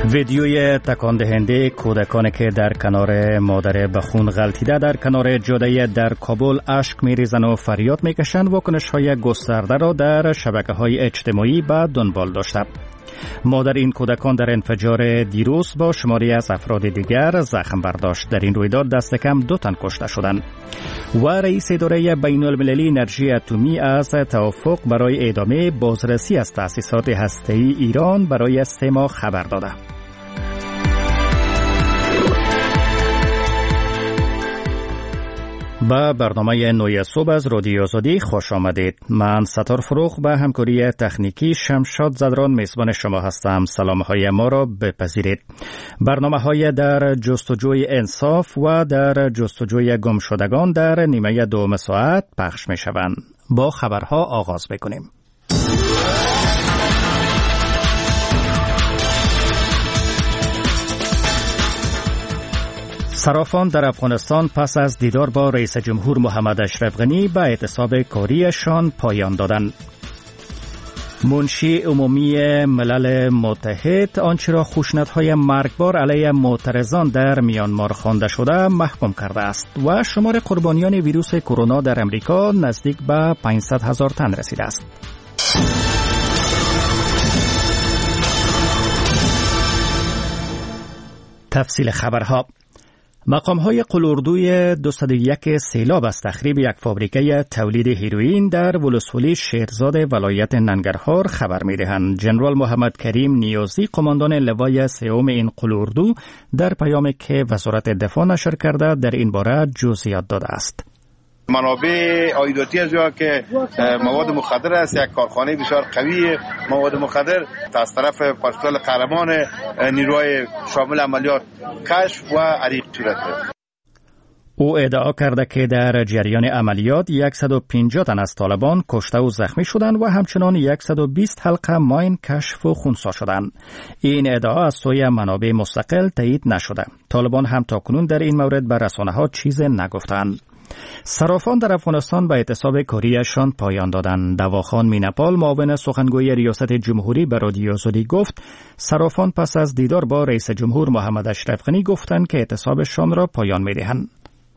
ویدیوی تکان دهنده کودکانی که در کنار مادر به خون غلطیده در کنار جاده در کابل اشک می‌ریزند و فریاد می‌کشند واکنش‌های گسترده را در شبکه‌های اجتماعی به دنبال داشته. مادر این کودکان در انفجار دیروز با شماری از افراد دیگر زخم برداشت. در این رویداد دست کم 2 تن کشته شدند. و رئیس اداره بین المللی انرژی اتمی از توافق برای ادامه بازرسی از تأسیسات هسته‌ای ایران برای 3 ماه خبر داده. با برنامه نوی صبح از رادیو آزادی خوش آمدید. من ستار فروغ به همکاری تکنیکی شمشاد زدران میزبان شما هستم. سلامهای ما را بپذیرید. برنامه های در جستجوی انصاف و در جستجوی گمشدگان در نیمه دوم ساعت پخش می شوند. با خبرها آغاز بکنیم. صرافان در افغانستان پس از دیدار با رئیس جمهور محمد اشرف غنی به اعتصاب کاریشان پایان دادند. منشی عمومی ملل متحد آنچه را خشونت‌های مرگبار علیه معترضان در میانمار خوانده شده محکوم کرده است و شمار قربانیان ویروس کرونا در امریکا نزدیک به 500,000 تن رسیده است. تفصیل خبرها. مقام‌های قلوردوی 201 سیلاب از تخریب یک فابریکه تولید هیروئین در ولسوالی شیرزاد ولایت ننگرهار خبر می‌دهند. جنرال محمد کریم نیازی قماندان لوای سوم این قلوردو در پیامی که وزارت دفاع نشر کرده در این باره جزئیات داده است. منابع عایداتی از جا که مواد مخدر است، یک کارخانه بسیار قوی مواد مخدر از طرف پرسنل قهرمان نیروهای شامل عملیات کشف و عریق صورت گرفت. او ادعا کرده که در جریان عملیات 150 تن از طالبان کشته و زخمی شدند و همچنان 120 حلقه ماین کشف و خنثی شدند. این ادعا از سوی منابع مستقل تایید نشده. طالبان هم تاکنون در این مورد به رسانه‌ها چیزی نگفتند. صرافان در افغانستان به اعتصاب کاریشان پایان دادند. دواخان مینپال معاون سخنگوی ریاست جمهوری به رادیو آزادی گفت صرافان پس از دیدار با رئیس جمهور محمد اشرف غنی گفتند که اعتصابشان را پایان می‌دهند.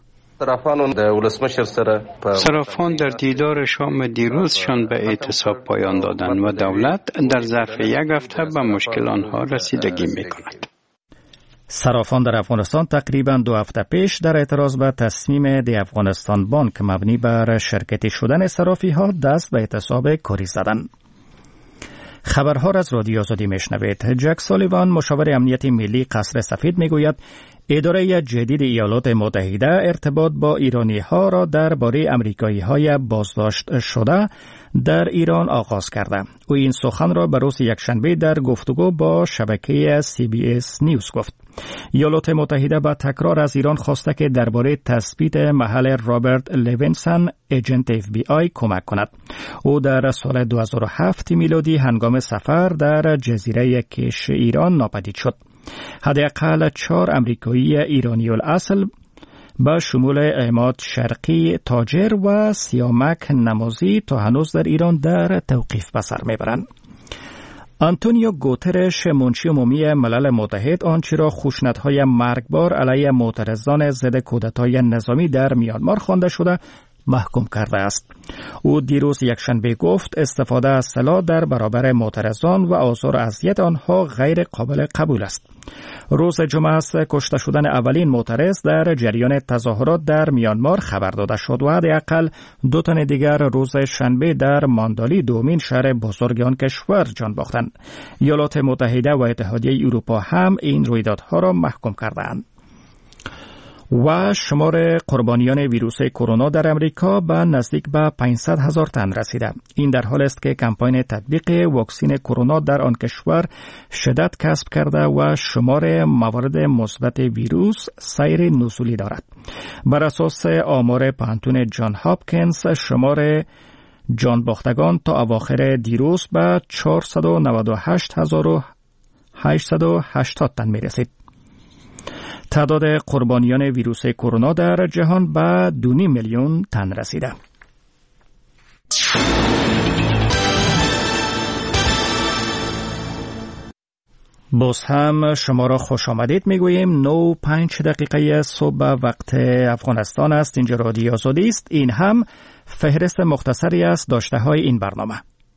صرافان در دیدار شام دیروزشان به اعتصاب پایان دادند و دولت در ظرف 1 هفته به مشکل آنها رسیدگی می‌کند. صرافان در افغانستان تقریباً 2 هفته پیش در اعتراض به تصمیم دی افغانستان بانک مبنی بر شرکتی شدن صرافی‌ها دست به اعتصاب کاری زدند. خبرها را از رادیو آزادی میشنوید. جک سالیوان مشاور امنیت ملی قصر سفید میگوید اداره جدید ایالات متحده ارتباط با ایرانی‌ها را درباره آمریکایی‌های بازداشت شده در ایران آغاز کرده. او این سخن را به روز یکشنبه در گفتگو با شبکه CBS نیوز گفت. ایالات متحده با تکرار از ایران خواسته که درباره تثبیت محل رابرت لیوینسون ایجنت FBI کمک کند. او در سال 2007 میلادی هنگام سفر در جزیره کش ایران ناپدید شد. حداقل 4 آمریکایی ایرانی الاصل با شمول عماد شرقی تاجر و سیامک نمازی تا هنوز در ایران در توقیف به سر میبرند. آنتونیو گوترش منشی عمومی ملل متحد آنچه را خشونت‌های مرگبار علیه معترضان ضد کودتای نظامی در میانمار خوانده شده محکوم کرده است. او دیروز یکشنبه گفت استفاده از سلاح در برابر معترضان و آزار و اذیت آنها غیر قابل قبول است. روز جمعه است کشته شدن اولین معترض در جریان تظاهرات در میانمار خبر داده شد و حداقل 2 تن دیگر روز شنبه در ماندالی دومین شهر بزرگ آن کشور جان باختند. ایالات متحده و اتحادیه اروپا هم این رویدادها را محکوم کردند. و شمار قربانیان ویروس کرونا در امریکا به نزدیک به 500,000 تن رسیده. این در حال است که کمپاین تطبیق واکسن کرونا در آن کشور شدت کسب کرده و شمار موارد مثبت ویروس سیر نزولی دارد. بر اساس آمار پانتون جان هاپکینز شمار جان باختگان تا اواخر دیروز به 498,880 تن می رسید. تعداد قربانیان ویروس کرونا در جهان به 2.5 میلیون تن رسیده. باز هم شما را خوش آمدید میگوییم. 9:05 صبح وقت افغانستان است. اینجا رادیو آزادی است. این هم فهرست مختصری از داشته های این برنامه.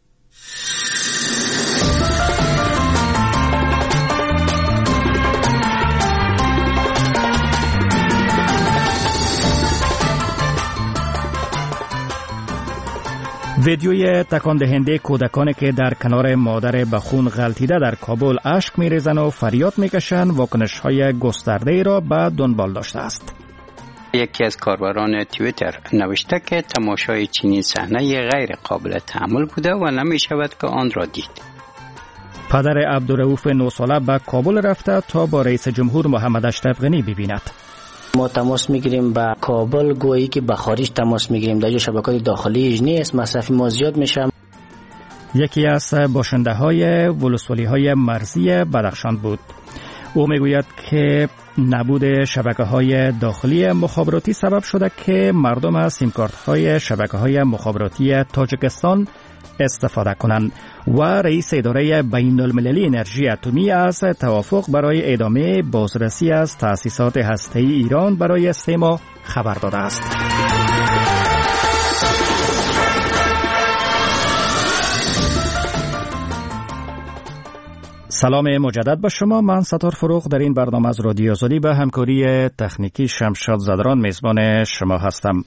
ویدیوی تکان دهنده کودکانی که در کنار مادر به خون غلطیده در کابل اشک می‌ریزند و فریاد می‌کشند واکنش‌های گسترده‌ای را به دنبال داشته است. یکی از کاربران توییتر نوشته که تماشای چنین صحنه غیر قابل تحمل بوده و نمی‌شود که آن را دید. پدر عبدالرؤوف 9 ساله به کابل رفته تا با رئیس جمهور محمد اشرف غنی ببیند. ما تماس میگیریم با کابل، گویی که به خارج تماس میگیریم. در شبکات داخلی نیست، مصرف ما زیاد میشه. یکی از باشنده های ولسوالی های مرزی بدخشان بود. او میگوید که نبود شبکه های داخلی مخابراتی سبب شده که مردم از سیم کارت های شبکه های مخابراتی تاجیکستان استفاده کنند و رئیس اداره بین المللی انرژی اتمی از توافق برای ادامه بازرسی از تأسیسات هسته‌ای ایران برای 3 ماه خبر داده است. سلام مجدد به شما. من ستار فروغ در این برنامه از رادیو آزادی به همکاری تکنیکی شمشاد زدران میزبان شما هستم.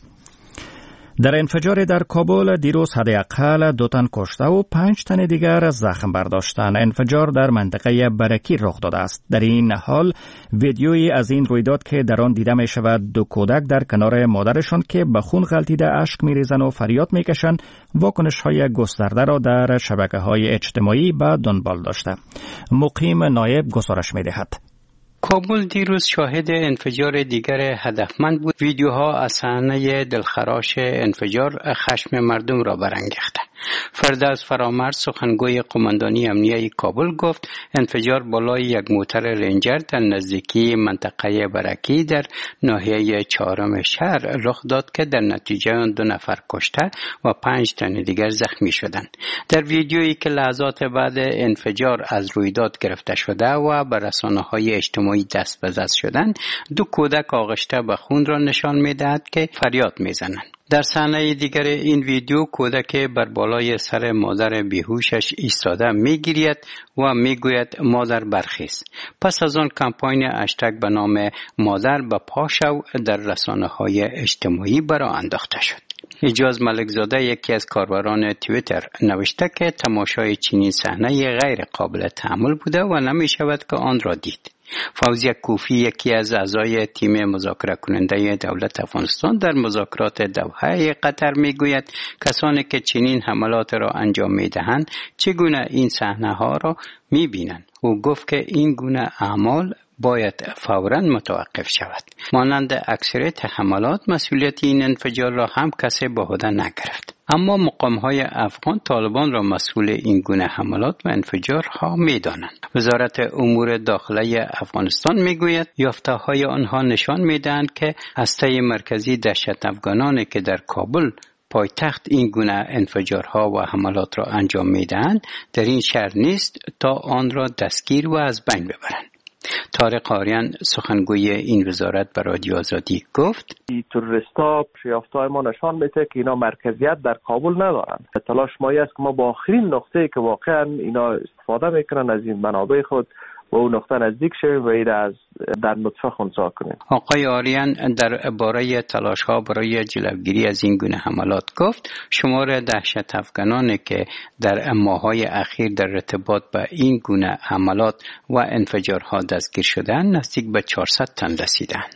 در انفجار در کابل دیروز حداقل 2 تن کشته و 5 تن دیگر زخم برداشتند. انفجار در منطقه برکی رخ داده است. در این حال ویدیویی از این رویداد که در آن دیده می شود 2 کودک در کنار مادرشان که به خون غلطیده اشک می ریزند و فریاد می کشند واکنش های گسترده را در شبکه های اجتماعی به دنبال داشته. مقیم نایب گزارش می دهد. کابل دیروز شاهد انفجار دیگر هدفمند بود. ویدیوها از صحنه دلخراش انفجار خشم مردم را برانگیخته. فردوس فرامرز سخنگوی قماندانی امنیه کابل گفت انفجار بالای یک موتر رنجر در نزدیکی منطقه برکی در ناحیه 4 شهر رخ داد که در نتیجه آن 2 نفر کشته و 5 تن دیگر زخمی شدند. در ویدیویی که لحظات بعد انفجار از رویداد گرفته شده و به رسانه‌های اجتماعی دست به دست شدند، 2 کودک آغشته به خون را نشان می‌دهد که فریاد می‌زنند. در صحنه دیگر این ویدیو کودک بر بالای سر مادر بیهوشش ایستاده میگیرید و میگوید مادر برخیز. پس از آن کمپاین هشتگ به نام مادر به پا شو در رسانه‌های اجتماعی برآ انداخته شد. اجاز ملکزاده یکی از کاربران توییتر نوشته که تماشای چنین صحنه غیر قابل تحمل بوده و نمی‌شود که آن را دید. فوزیه کوفی یکی از اعضای تیم مذاکره کننده دولت افغانستان در مذاکرات دوحه قطر میگوید کسانی که چنین حملات را انجام میدهند چگونه این صحنه ها را میبینند. او گفت که این گونه اعمال باید فوراً متوقف شود. مانند اکثریت حملات مسئولیت این انفجار را هم کسی به عهده نگرفت. اما مقام‌های افغان طالبان را مسئول این گونه حملات و انفجارها می‌دانند. وزارت امور داخله افغانستان می‌گوید یافته‌های آنها نشان می‌دهند که هسته مرکزی دهشت افغانانی که در کابل پایتخت این گونه انفجارها و حملات را انجام می‌دهند در این شهر نیست تا آن را دستگیر و از بین ببرند. طارق آریان سخنگوی این وزارت به رادیو آزادی گفت تروریستا یافته‌های ما نشان میده که اینا مرکزیت در کابل ندارند. تلاش ما است که ما با آخرین نقطه‌ای که واقعا اینا استفاده میکنن از این منابع خود و اون نقطه نزدیک شویم و این از در نطفه خنثی کنیم. آقای آریان در باره تلاش‌ها برای جلوگیری از این گونه حملات گفت شمار دهشت افغانانی که در ماه‌های اخیر در ارتباط با این گونه حملات و انفجارها دستگیر شدند نزدیک به 400 تن رسیدند.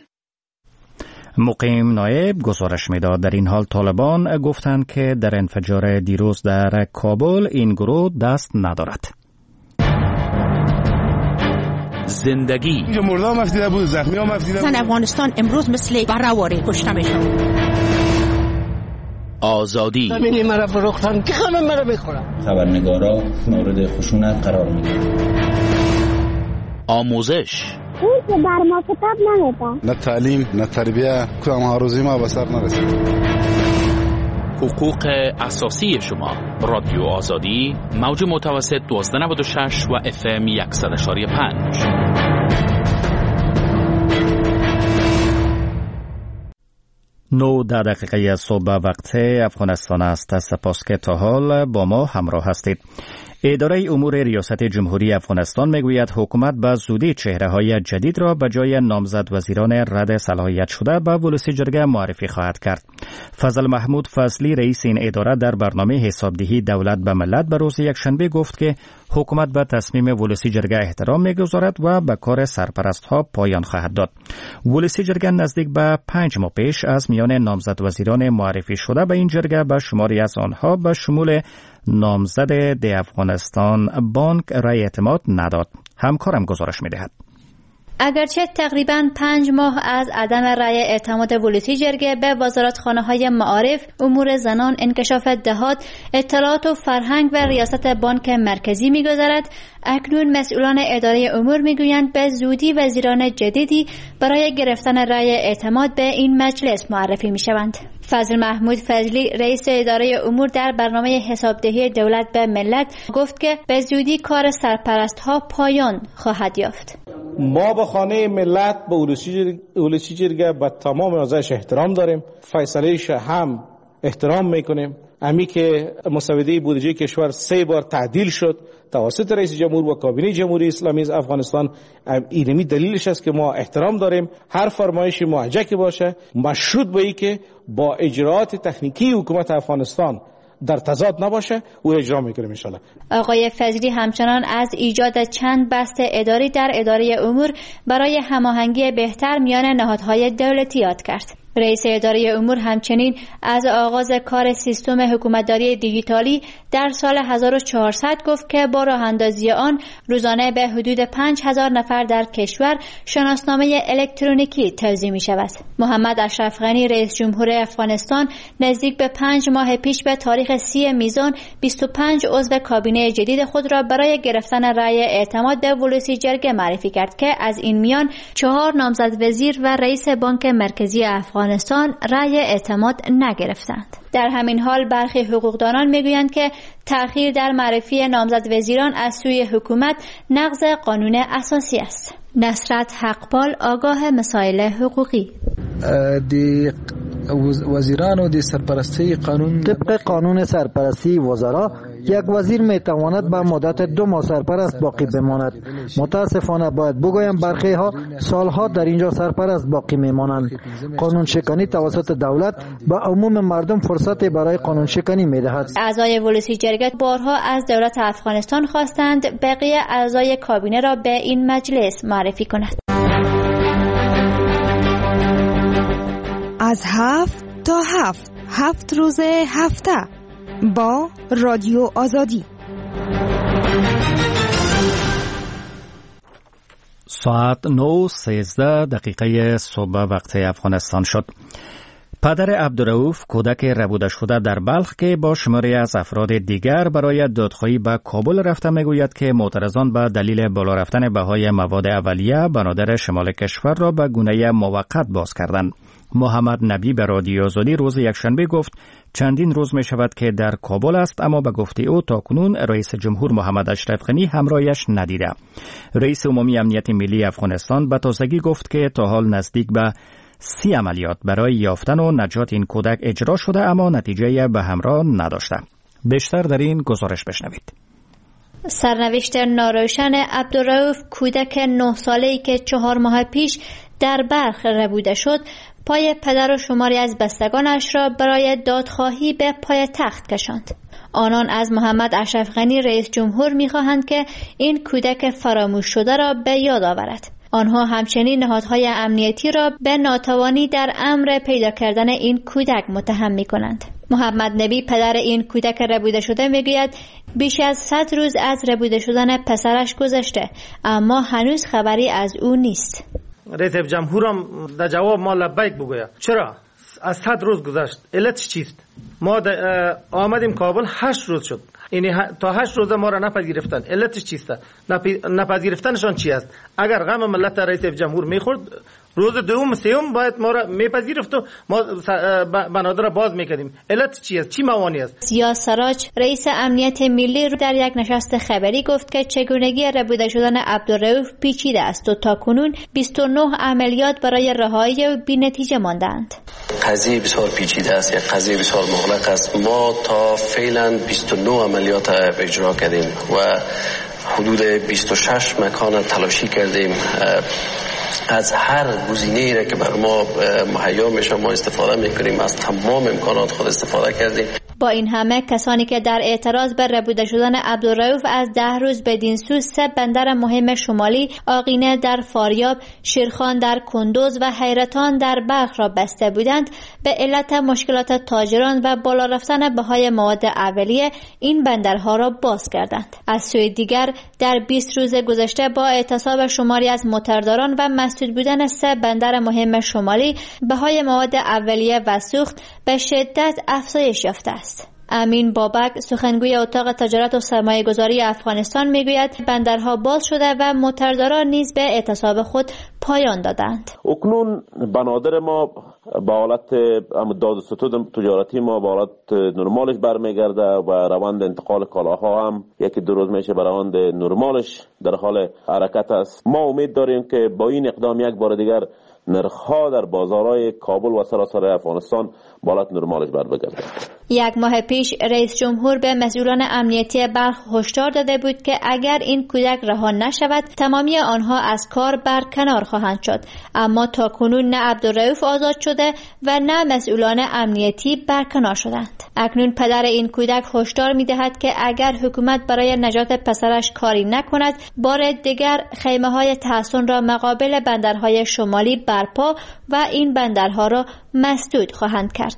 مقیم نایب گزارش میداد. در این حال طالبان گفتند که در انفجار دیروز در کابل این گروه دست ندارد. زندگی مردم مفتیده بود، زخمی ها مفتیده بود. افغانستان امروز مثل برآوری کشته میشن. آزادی زمینی مرا فروختن که همه مرا بخورن. خبرنگارا مورد خشونت قرار میگیرن. آموزش اون که بر ما کتاب نمیده. نه تعلیم نه تربیه کدام ها روزی ما به سر نرسید. حقوق اساسی شما. رادیو آزادی، موج متوسط 1296 و FM 100.5. 9 دقیقه صبح وقت افغانستان است. سپاس که تا حال با ما همراه هستید. اداره امور ریاست جمهوری افغانستان میگوید حکومت به زودی چهره‌های جدید را به جای نامزد وزیران رد صلاحیت شده به ولسی جرگه معرفی خواهد کرد. فضل محمود فضلی رئیس این اداره در برنامه حسابدهی دولت به ملت به روز یکشنبه گفت که حکومت به تصمیم ولسی جرگه احترام میگذارد و به کار سرپرستها پایان خواهد داد. ولسی جرگه نزدیک به 5 ماه پیش از میان نامزد وزیران معرفی شده به این جرگه به شماری از آنها به شمول نامزد دی افغانستان بانک رای اعتماد نداد. همکارم گزارش می‌دهد. اگرچه تقریباً 5 ماه از عدم رای اعتماد ولسی جرگه به وزارتخانه‌های معارف، امور زنان، انکشاف دهات، اطلاعات و فرهنگ و ریاست بانک مرکزی می‌گذرد، اکنون مسئولان اداره امور میگویند به زودی وزیران جدیدی برای گرفتن رای اعتماد به این مجلس معرفی می‌شوند. فضل محمود فضلی رئیس اداره امور در برنامه حسابدهی دولت به ملت گفت که به زودی کار سرپرست‌ها پایان خواهد یافت. ما به خانه ملت به ولسی جرگه به تمام اعضایش احترام داریم، فیصلهش هم احترام میکنیم. امی که مسوده بودجه کشور 3 بار تعدیل شد توسط رئیس جمهور و کابینه جمهوری اسلامی افغانستان، اینمی دلیلش است که ما احترام داریم. هر فرمایشی موجه که باشه مشروط به این که با اجراءات تکنیکی حکومت افغانستان در تضاد نباشه او اجرا میکنیم ان شاء الله. آقای فضلی همچنان از ایجاد چند بست اداری در اداره امور برای هماهنگی بهتر میان نهادهای دولتی یاد کرد. رئیس اداره امور همچنین از آغاز کار سیستم حکومتداری دیجیتالی در سال 1400 گفت که با راه اندازی آن روزانه به حدود 5000 نفر در کشور شناسنامه الکترونیکی توزیع می شود. محمد اشرف غنی رئیس جمهور افغانستان نزدیک به 5 ماه پیش به تاریخ 30 میزان 25 عضو کابینه جدید خود را برای گرفتن رای اعتماد به ولسی جرگه معرفی کرد که از این میان 4 نامزد وزیر و رئیس بانک مرکزی افغانستان رای اعتماد نگرفتند. در همین حال برخی حقوقدانان میگویند که تأخیر در معرفی نامزد وزیران از سوی حکومت نقض قانون اساسی است. نصرت حقپال آگاه مسائل حقوقی: وزیران و سرپرستی قانون طبق قانون سرپرستی وزرا یک وزیر میتواند به مدت 2 ماه سرپرست باقی بماند. متاسفانه باید بگویم برخی ها سالها در اینجا سرپرست باقی میمانند. قانون شکنی توسط دولت به عموم مردم فرصت برای قانون شکنی میدهد. اعضای ولسی جرگه بارها از دولت افغانستان خواستند بقیه اعضای کابینه را به این مجلس معرفی کند. از 7 تا 7 روز هفته با رادیو آزادی. ساعت 9:13 صبح وقت افغانستان شد. پدر عبدالرؤوف کودک ربوده شده در بلخ که با شماری از افراد دیگر برای دادخواهی به کابل رفته میگوید که معترضان به دلیل بالا رفتن بهای مواد اولیه بنادر شمال کشور را به گونه موقت باز کردند. محمد نبی به رادیو آزادی روز یکشنبه گفت چندین روز می شود که در کابل است، اما به گفته او تاکنون رئیس جمهور محمد اشرف غنی همراهیش ندیده. رئیس عمومی امنیت ملی افغانستان به تازگی گفت که تا حال نزدیک به 30 عملیات برای یافتن و نجات این کودک اجرا شده اما نتیجه به همراه نداشته. بیشتر در این گزارش بشنوید. سرنوشت ناروشن عبدالرؤوف کودک 9 ساله‌ای که 4 ماه پیش در بلخ ربوده شد پای پدر و شماری از بستگانش را برای دادخواهی به پای تخت کشاند. آنان از محمد اشرف غنی رئیس جمهور می‌خواهند که این کودک فراموش شده را به یاد آورد. آنها همچنین نهادهای امنیتی را به ناتوانی در امر پیدا کردن این کودک متهم می‌کنند. محمد نبی پدر این کودک ربوده شده میگوید بیش از 100 روز از ربوده شدن پسرش گذشته اما هنوز خبری از او نیست. رئیس جمهورم در جواب ما لبیک بگوید. چرا؟ از 100 روز گذشت. علتش چیست؟ ما آمدیم کابل 8 روز شد. یعنی تا 8 روز ما را نپذیرفتن. علتش چیست؟ نپذیرفتنشان چی است؟ اگر غم ملت رئیس جمهور میخورد روز دوم سوم باید ما را میپذیرفت و ما بنادر را باز میکردیم. علت چی است؟ چی موانعی است؟ سیاه سراج رئیس امنیت ملی در یک نشست خبری گفت که چگونگی ربوده شدن عبدالرؤوف پیچیده است و تاکنون 29 عملیات برای رهایی او بی‌نتیجه ماندند. قضیه بسیار پیچیده است، یک قضیه بسیار مغلق است. ما تا فعلا 29 عملیات اجرا کردیم و حدود 26 مکان تلاشی کردیم. از هر گزینه‌ای را که بر ما مهیا میشه ما استفاده میکنیم، از تمام امکانات خود استفاده کردیم. با این همه کسانی که در اعتراض به ربوده شدن عبدالرؤوف از 10 روز بدین سو 3 بندر مهم شمالی، آقینه در فاریاب، شیرخان در کندوز و حیرتان در بلخ را بسته بودند، به علت مشکلات تاجران و بالا رفتن بهای مواد اولیه این بندرها را باز کردند. از سوی دیگر در 20 روز گذشته با اعتصاب شماری از موترداران و مسدود بودن 3 بندر مهم شمالی، بهای مواد اولیه و سوخت به شدت افزایش یافته است. امین بابک سخنگوی اتاق تجارت و سرمایه گذاری افغانستان میگوید بندرها باز شده و موترداران نیز به اعتصاب خود پایان دادند. اکنون بنادر ما با حالت داد و ستود تجارتی ما با حالت نرمالش برمیگرده و روند انتقال کالاها هم یکی دو روز میشه به روند نرمالش در حال حرکت است. ما امید داریم که با این اقدام یک بار دیگر نرخ‌ها در بازارهای کابل و سراسر افغانستان به حالت نرمالش برگرده. یک ماه پیش رئیس جمهور به مسئولان امنیتی بلخ هشدار داده بود که اگر این کودک رها نشود تمامی آنها از کار برکنار خواهند شد، اما تاکنون نه عبدالرؤوف آزاد شده و نه مسئولان امنیتی برکنار شدند. اکنون پدر این کودک هشدار می‌دهد که اگر حکومت برای نجات پسرش کاری نکند، بار دیگر خیمه‌های تحصن را مقابل بندرهای شمالی برپا و این بندرها را مسدود خواهند کرد.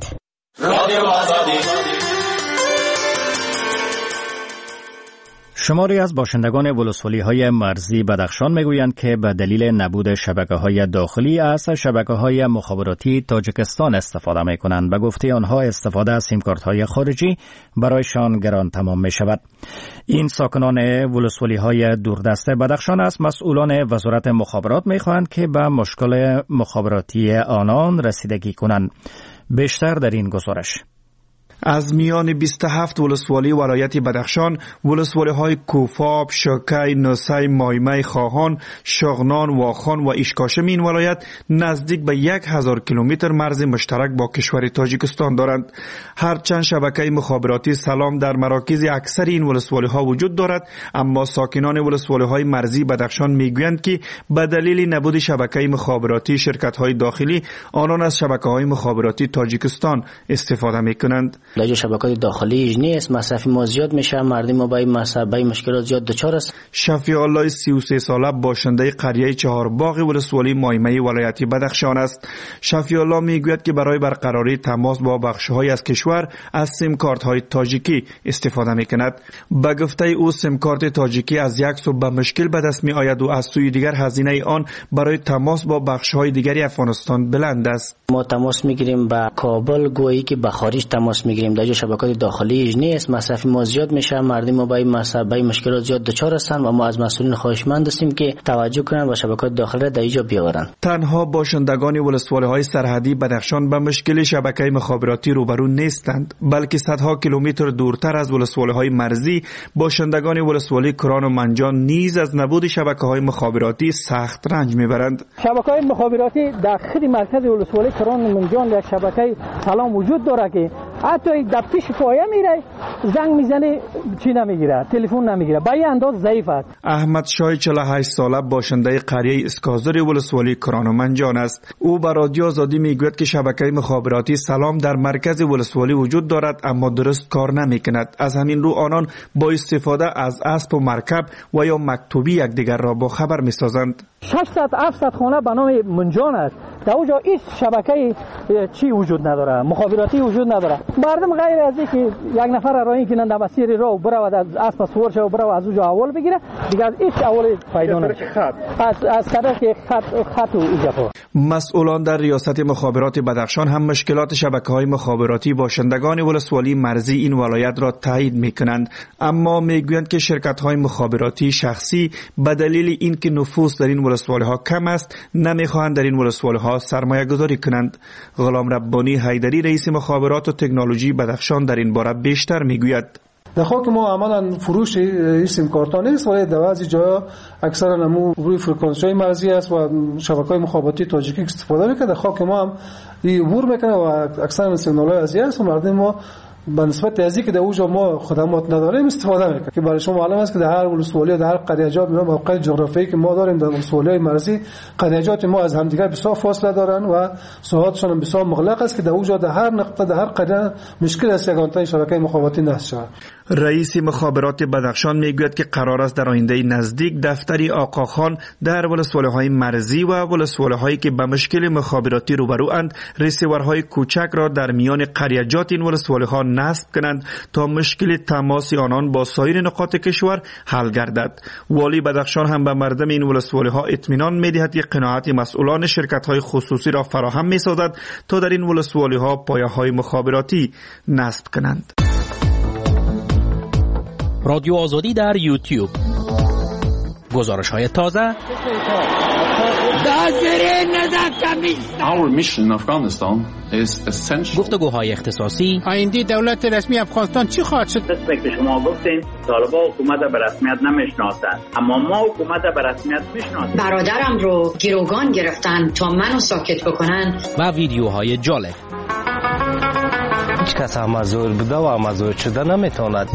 شماری از باشندگان ولسوالی‌های مرزی بدخشان میگویند که به دلیل نبود شبکه‌های داخلی از شبکه‌های مخابراتی تاجیکستان استفاده می‌کنند. به گفته آنها استفاده از سیمکارت‌های خارجی برایشان گران تمام می‌شود. این ساکنان ولسوالی‌های دوردست بدخشان از مسئولان وزارت مخابرات می‌خواهند که به مشکل مخابراتی آنان رسیدگی کنند. بیشتر در این گزارش. از میان 27 ولسوالی ولایت بدخشان، ولسوالی‌های کوفاب، شکی، نوسی، مایمه، خواهان، شغنان، واخان و ایشکاشم این ولایت نزدیک به 1000 کیلومتر مرز مشترک با کشور تاجیکستان دارند. هرچند شبکه مخابراتی سلام در مراکز اکثر این ولسوالی‌ها وجود دارد، اما ساکنان ولسوالی‌های مرزی بدخشان میگویند که به دلیل نبود شبکه مخابراتی شرکت‌های داخلی، آنان از شبکه‌های مخابراتی تاجیکستان استفاده می‌کنند. لجه شبکات داخلی نیست، مصرف ما زیاد میشه، مردم ما با مشکلات زیاد دچار است. شفیع الله 33 ساله باشنده قریه چهارباغ ولسوالی مایمه ولایت بدخشان است. شفیع الله میگوید که برای برقراری تماس با بخش‌های از کشور از سیم کارت‌های تاجیکی استفاده میکند. به گفته او سیم کارت تاجیکی از یک سو به مشکل به دست میآید و از سوی دیگر هزینه آن برای تماس با بخش‌های دیگری افغانستان بلند است. ما تماس میگیریم با کابل، گویی که به خارج تماس میگیریم، در شبکات داخلی نیست، مصرف ما زیاد میشه، مردم ما با مشکلات زیاد دچار هستند و ما از مسئولین خواهشمند هستیم که توجه کنند و شبکات داخلی را در اینجا بیاورند. تنها باشندگان ولسوالی‌های سرحدی بدخشان به مشکل شبکه مخابراتی روبرو نیستند، بلکه صدها کیلومتر دورتر از ولسوالی‌های مرزی باشندگان ولسوالی کران و منجان نیز از نبود شبکه‌های مخابراتی سخت رنج میبرند. شبکه‌های مخابراتی داخل مرکز ولسوالی کران و منجان یک شبکه سلام وجود داره که حتی در پیش پایه میره زنگ میزنه چی نمیگیره، تلفن نمیگیره، به این انداز ضعیف است. احمد شاه 48 ساله باشنده قریه اسکازر ولسوالی کران و منجان است. او به رادیو آزادی میگوید که شبکه مخابراتی سلام در مرکز ولسوالی وجود دارد اما درست کار نمیکند. از همین رو آنان با استفاده از اسب و مرکب و یا مکتوبی یکدیگر را با خبر میسازند. 600-700 خانه به نام منجان است در اونجا هیچ شبکه چی وجود نداره، مخابراتی وجود نداره. مردم غیر از اینکه یک نفر راه کنند در مسیر راه برود از اسب سوار شه و برود از اونجا اول بگیره، دیگه از هیچ اول پیدا نمیشه. از طرف که خط و ایجاب. مسئولان در ریاست مخابرات بدخشان هم مشکلات شبکه‌های مخابراتی باشندگان ولسوالی مرزی این ولایت را تایید می‌کنند، اما می‌گویند که شرکت‌های مخابراتی شخصی به دلیل اینکه نفوذ در این ولسوالی‌ها کم است نمی‌خواهند در این ولسوالی‌ها سرمایه‌گذاری کنند. غلام ربانی حیدری رئیس مخابرات و تکنولوژی بدخشان در این باره بیشتر می‌گوید. در خاک ما عملا فروش سیم کارت نیست، ولی در بعضی جاها اکثرا نمو روی فرکانس‌های مرزی است و شبکه‌های مخابراتی تاجیکی استفاده می‌کنه. در خاک ما هم عبور می‌کنه و اکثرا سیگنال‌های ازی است و مردم ما به نسبت از اینکه در اونجا ما خدمات نداریم استفاده میکنه که برای شما معلوم است که در هر ولسوالی در هر قریه‌جات موقع جغرافیایی که ما داریم در ولسوالی‌های مرزی قریه‌جات ما از همدیگر بسیار فاصله دارن و ساحاتشون هم بسیار مغلق است که در اونجا در هر نقطه در هر قریه مشکل است یگانه شبکه مخابراتی نصب شود. رئیس مخابرات بدخشان میگوید که قرار است در آینده نزدیک دفتری آقاخان در ولسوالی‌های مرزی و ولسوالی‌هایی که به مشکل مخابراتی روبروند ریسیورهای کوچک را در میان قریه‌جات این ولسوالی‌ها نصب کنند تا مشکل تماس آنان با سایر نقاط کشور حل گردد. والی بدخشان هم به مردم این ولسوالی‌ها اطمینان می‌دهد که قناعت مسئولان شرکت‌های خصوصی را فراهم می‌سازد تا در این ولسوالی‌ها پایه‌های مخابراتی نصب کنند. رادیو آزادی در یوتیوب. گزارش‌های تازه. گفتگوهای اختصاصی. آینده دولت رسمی افغانستان چی خواهد شد؟ که شما گفتین طالبان حکومت به رسمیت نمیشناسند، اما ما حکومت به رسمیت میشناسیم. برادرم رو گروگان گرفتن تا منو ساکت بکنن. و ویدیوهای جالب. هیچ کس هم مزور بوده و مزور شده نمیتواند.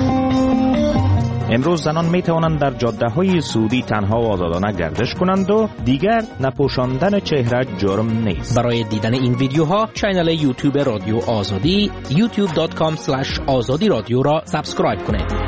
امروز زنان می توانند در جاده‌های سعودی تنها و آزادانه گردش کنند و دیگر نپوشاندن چهره جرم نیست. برای دیدن این ویدیوها کانال یوتیوب رادیو آزادی youtube.com/azadi رادیو را سابسکرایب کنید.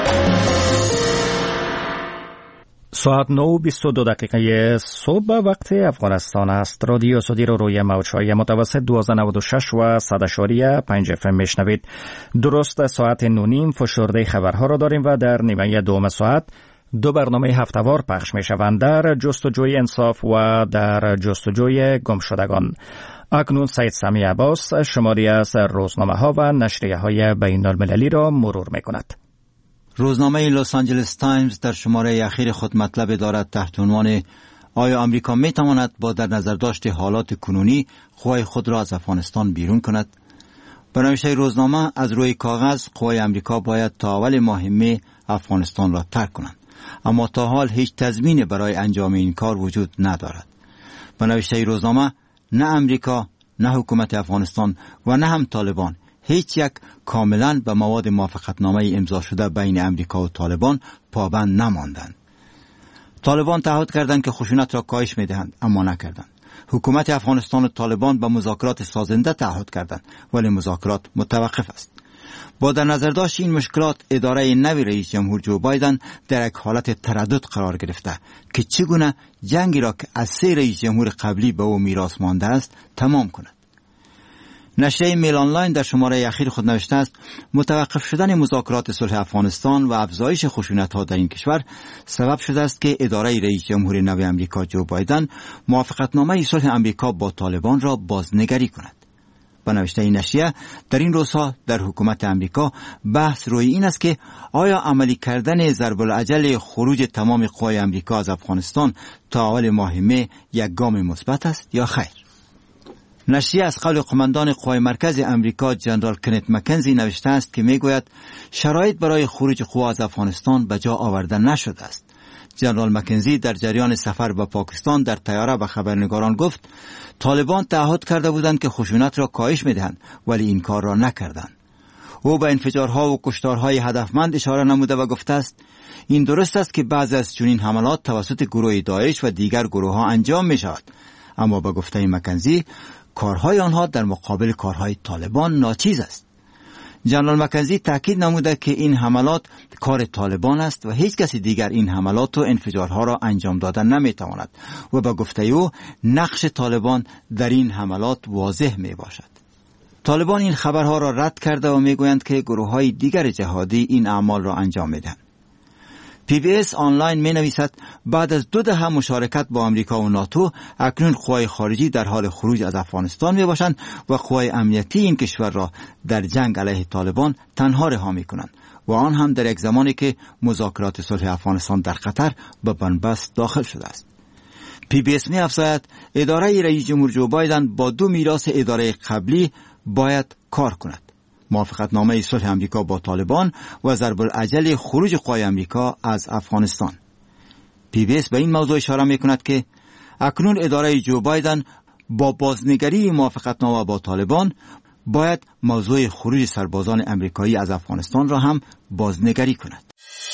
ساعت 9:22 صبح وقت افغانستان است. رادیو آزادی رو روی موج‌های متوسط 1296 و 100.5 FM میشنوید. درست ساعت 9:30 فشرده خبرها را داریم و در نیمه دوم ساعت دو برنامه هفته‌وار پخش می‌شوند، در جستجوی انصاف و در جستجوی گمشدگان. اکنون سید سمی عباس شماری از روزنامه‌ها و نشریه‌های بین‌المللی را مرور می‌کند. روزنامه لس آنجلس تایمز در شماره اخیر خود مطلب دارد تحت عنوان آیا آمریکا می تواند با در نظر داشت حالات کنونی قوای خود را از افغانستان بیرون کند؟ به نوشته روزنامه از روی کاغذ قوای آمریکا باید تا اول ماه می افغانستان را ترک کنند، اما تا حال هیچ تضمینی برای انجام این کار وجود ندارد. به نوشته روزنامه نه آمریکا، نه حکومت افغانستان و نه هم طالبان هیچ یک کاملا به مواد موافقتنامه امضا شده بین امریکا و طالبان پابند نماندند. طالبان تعهد کردند که خشونت را کاهش می‌دهند، اما نکردند. حکومت افغانستان و طالبان به مذاکرات سازنده تعهد کردند، ولی مذاکرات متوقف است. با در نظر داشت این مشکلات، اداره نوی رئیس جمهور جو بایدن در یک حالت تردد قرار گرفته که چگونه جنگی را که از 3 رئیس جمهور قبلی به او میراث مانده است تمام کند. نشریه میل آنلاین در شماره اخیر خود نوشته است متوقف شدن مذاکرات صلح افغانستان و افزایش خشونت‌ها در این کشور سبب شده است که اداره رئیس جمهور نو آمریکا جو بایدن موافقتنامه صلح آمریکا با طالبان را بازنگری کند. به نوشته این نشریه در این روزها در حکومت آمریکا بحث روی این است که آیا عملی کردن ضرب العجل خروج تمام قوای آمریکا از افغانستان تا اول ماه می یک گام مثبت است یا خیر. نشریه از قول قماندان قوای مرکز امریکا جنرال کنت مکنزی نوشته است که میگوید شرایط برای خروج قوا از افغانستان به جا آورده نشده است. جنرال مکنزی در جریان سفر به پاکستان در طیاره به خبرنگاران گفت طالبان تعهد کرده بودند که خشونت را کاهش میدهند، ولی این کار را نکردند. او به انفجارها و کشتارهای هدفمند اشاره نموده و گفته است این درست است که بعضی از چنین حملات توسط گروه داعش و دیگر گروه ها انجام می شود، اما به گفته مکنزی کارهای آنها در مقابل کارهای طالبان ناچیز است. جنرال مکنزی تاکید نموده که این حملات کار طالبان است و هیچ کسی دیگر این حملات و انفجارها را انجام دادن نمیتواند و به گفته او نقش طالبان در این حملات واضح می باشد. طالبان این خبرها را رد کرده و میگویند که گروه‌های دیگر جهادی این اعمال را انجام میدهند. PBS آنلاین می نویسد بعد از 2 دهه مشارکت با امریکا و ناتو اکنون قوای خارجی در حال خروج از افغانستان می باشند و قوای امنیتی این کشور را در جنگ علیه طالبان تنها رها می کنند و آن هم در یک زمانی که مذاکرات صلح افغانستان در قطر به بنبست داخل شده است. PBS می افزاید اداره رئیس جمهور جو بایدن با 2 میراث اداره قبلی باید کار کند: موافقتنامه صلح امریکا با طالبان و ضرب العجل خروج قوای امریکا از افغانستان. PBS به این موضوع اشاره می‌کند که اکنون اداره جو بایدن با بازنگری موافقتنامه با طالبان باید موضوع خروج سربازان امریکایی از افغانستان را هم بازنگری کند.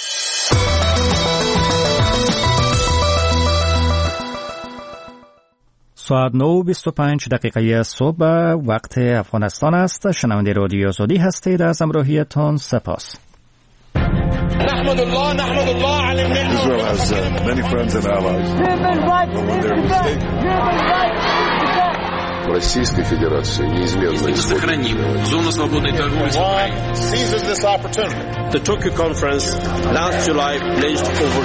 ساعت 9:25 صبح وقت افغانستان است. شنونده رادیو آزادی هستید. از همراهیتان سپاس. نحمد الله علی النعمة. Israel has many friends and allies. When they're mistaken. Российской Федерации неизменно сохраним зону свободной торговли с Украиной. Seizes this opportunity. The Tokyo conference last July pledged over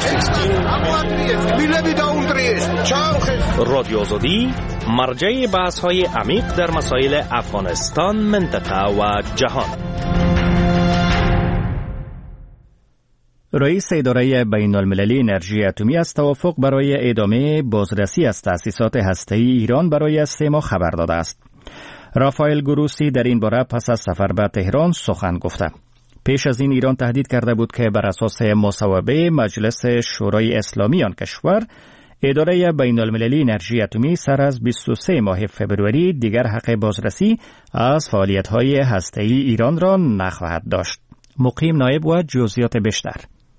16. رادیو آزادی مرجع بحث‌های عمیق در مسائل افغانستان، منطقه و جهان. رئیس اداره بین المللی انرژی اتمی از توافق برای ادامه بازرسی از تأسیسات هسته‌ای ایران برای 3 ماه خبر داده است. رافائل گروسی در این باره پس از سفر به تهران سخن گفته. پیش از این ایران تهدید کرده بود که بر اساس مصوبه مجلس شورای اسلامی آن کشور، اداره بین المللی انرژی اتمی سر از 23 ماه فبروری دیگر حق بازرسی از فعالیت‌های هسته‌ای ایران را نخواهد داشت. مقیم نایب و جزئیات بیشتر.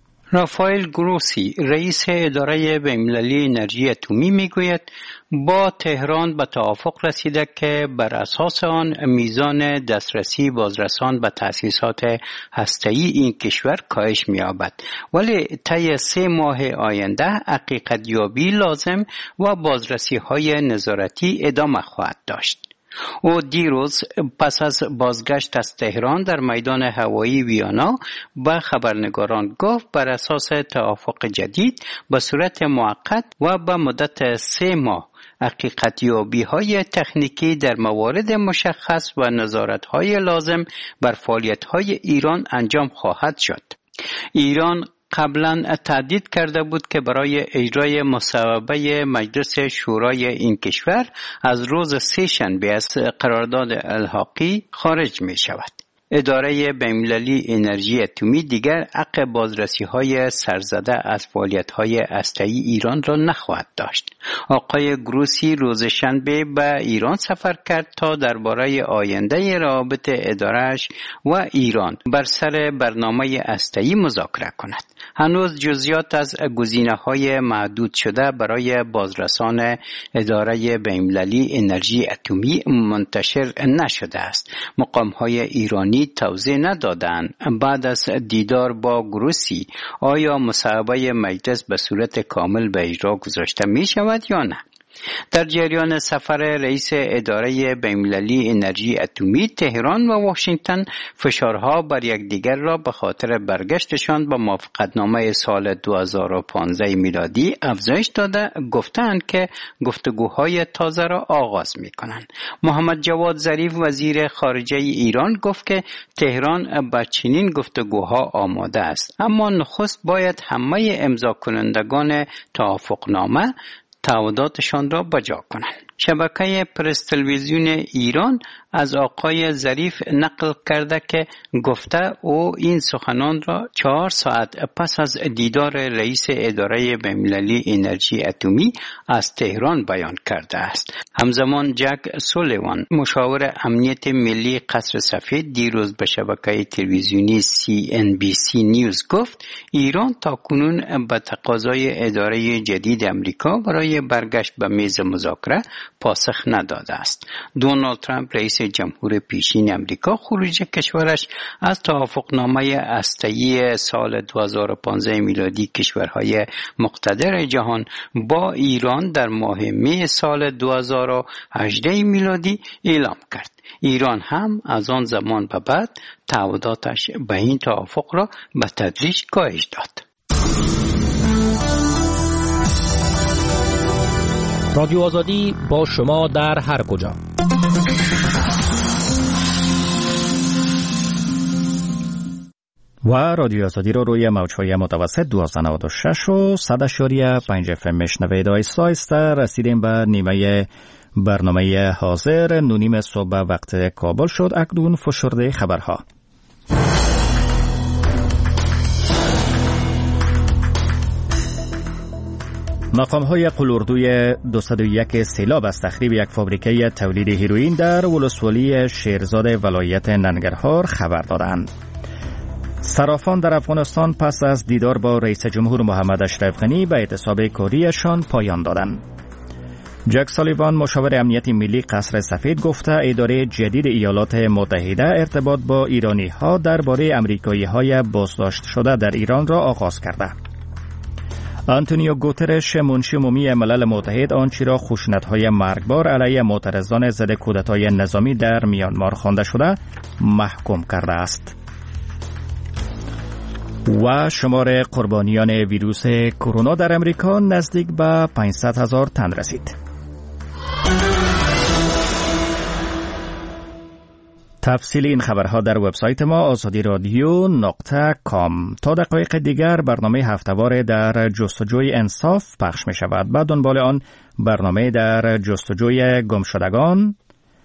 رافائل گروسی رئیس اداره بین‌المللی انرژی اتمی میگوید با تهران به توافق رسیده که بر اساس آن میزان دسترسی بازرسان به تأسیسات هسته‌ای این کشور کاهش می‌یابد، ولی طی 3 ماه آینده حقیقت یابی لازم و بازرسی‌های نظارتی ادامه خواهد داشت. او دیروز پس از بازگشت از تهران در میدان هوایی ویانا به خبرنگاران گفت بر اساس توافق جدید به صورت موقت و به مدت 3 ماه حقیقت‌یابی‌های تکنیکی در موارد مشخص و نظارت‌های لازم بر فعالیت‌های ایران انجام خواهد شد. ایران قبلا تهدید کرده بود که برای اجرای مصوبه مجلس شورای این کشور از روز 3 شنبه از قرارداد الحاقی خارج می شود. اداره بین‌المللی انرژی اتمی دیگر حق بازرسی‌های سرزده از فعالیت‌های هسته‌ای ایران را نخواهد داشت. آقای گروسی روز شنبه به ایران سفر کرد تا درباره آینده روابط اداره‌اش و ایران بر سر برنامه هسته‌ای مذاکره کند. هنوز جزئیات از گزینه‌های محدود شده برای بازرسان اداره بین‌المللی انرژی اتمی منتشر نشده است. مقام‌های ایرانی توضیح ندادند بعد از دیدار با گروسی آیا مصوبه مجلس به صورت کامل به اجرا گذاشته می شود یا نه. در جریان سفر رئیس اداره بین‌المللی انرژی اتمی تهران و واشنگتن فشارها بر یکدیگر را به خاطر برگشتشان به موافقتنامه سال 2015 میلادی افزایش داده گفتند که گفتگوهای تازه را آغاز می‌کنند. محمد جواد ظریف وزیر خارجه ایران گفت که تهران به چنین گفتگوها آماده است، اما نخست باید همه امضا کنندگان توافقنامه تعهداتشان را بجا کنند. شبکه پرس تلویزیون ایران از آقای ظریف نقل کرده که گفته او این سخنان را 4 ساعت پس از دیدار رئیس اداره بین‌المللی انرژی اتمی از تهران بیان کرده است. همزمان جک سولیوان مشاور امنیت ملی قصر سفید دیروز به شبکه تلویزیونی CNBC نیوز گفت ایران تاکنون به تقاضای اداره جدید امریکا برای برگشت به میز مذاکره پاسخ نداده است. دونالد ترامپ رئیس جمهور پیشین امریکا خروج کشورش از توافقنامه هسته‌ای سال 2015 میلادی کشورهای مقتدر جهان با ایران در ماه می سال 2018 میلادی اعلام کرد. ایران هم از آن زمان به بعد تعهداتش به این توافق را به تدریج کاهش داد. رادیو آزادی با شما در هر کجا. و رادیو آزادی رو روی موج‌های متوسط 1296 و 100.5 FM میشنوید. آیسته رسیدیم به نیمه برنامه حاضر. 9:30 صبح وقت کابل شد. اکنون فشرده خبرها. مقام‌های قلاردوی 201 سیلاب از تخریب یک فابریکه تولید هیروئین در ولسوالی شیرزاد ولایت ننگرهار خبر دادند. صرافان در افغانستان پس از دیدار با رئیس جمهور محمد اشرف غنی به اعتصاب کاریشان پایان دادند. جک سالیوان مشاور امنیت ملی قصر سفید گفته اداره جدید ایالات متحده ارتباط با ایرانی‌ها درباره امریکایی‌های بازداشت شده در ایران را آغاز کرده. آنتونیو گوترش منشی عمومی ملل متحد آنچه را خشونت‌های مرگبار علیه معترضان ضد کودتای نظامی در میانمار خوانده شده محکوم کرده است. و شمار قربانیان ویروس کرونا در امریکا نزدیک به 500,000 تن رسید. تفصیل این خبرها در وبسایت ما azadiradyo.com. تا دقایق دیگر برنامه هفته‌وار در جستجوی انصاف پخش می شود. بعد دنبال آن برنامه در جستجوی گمشدگان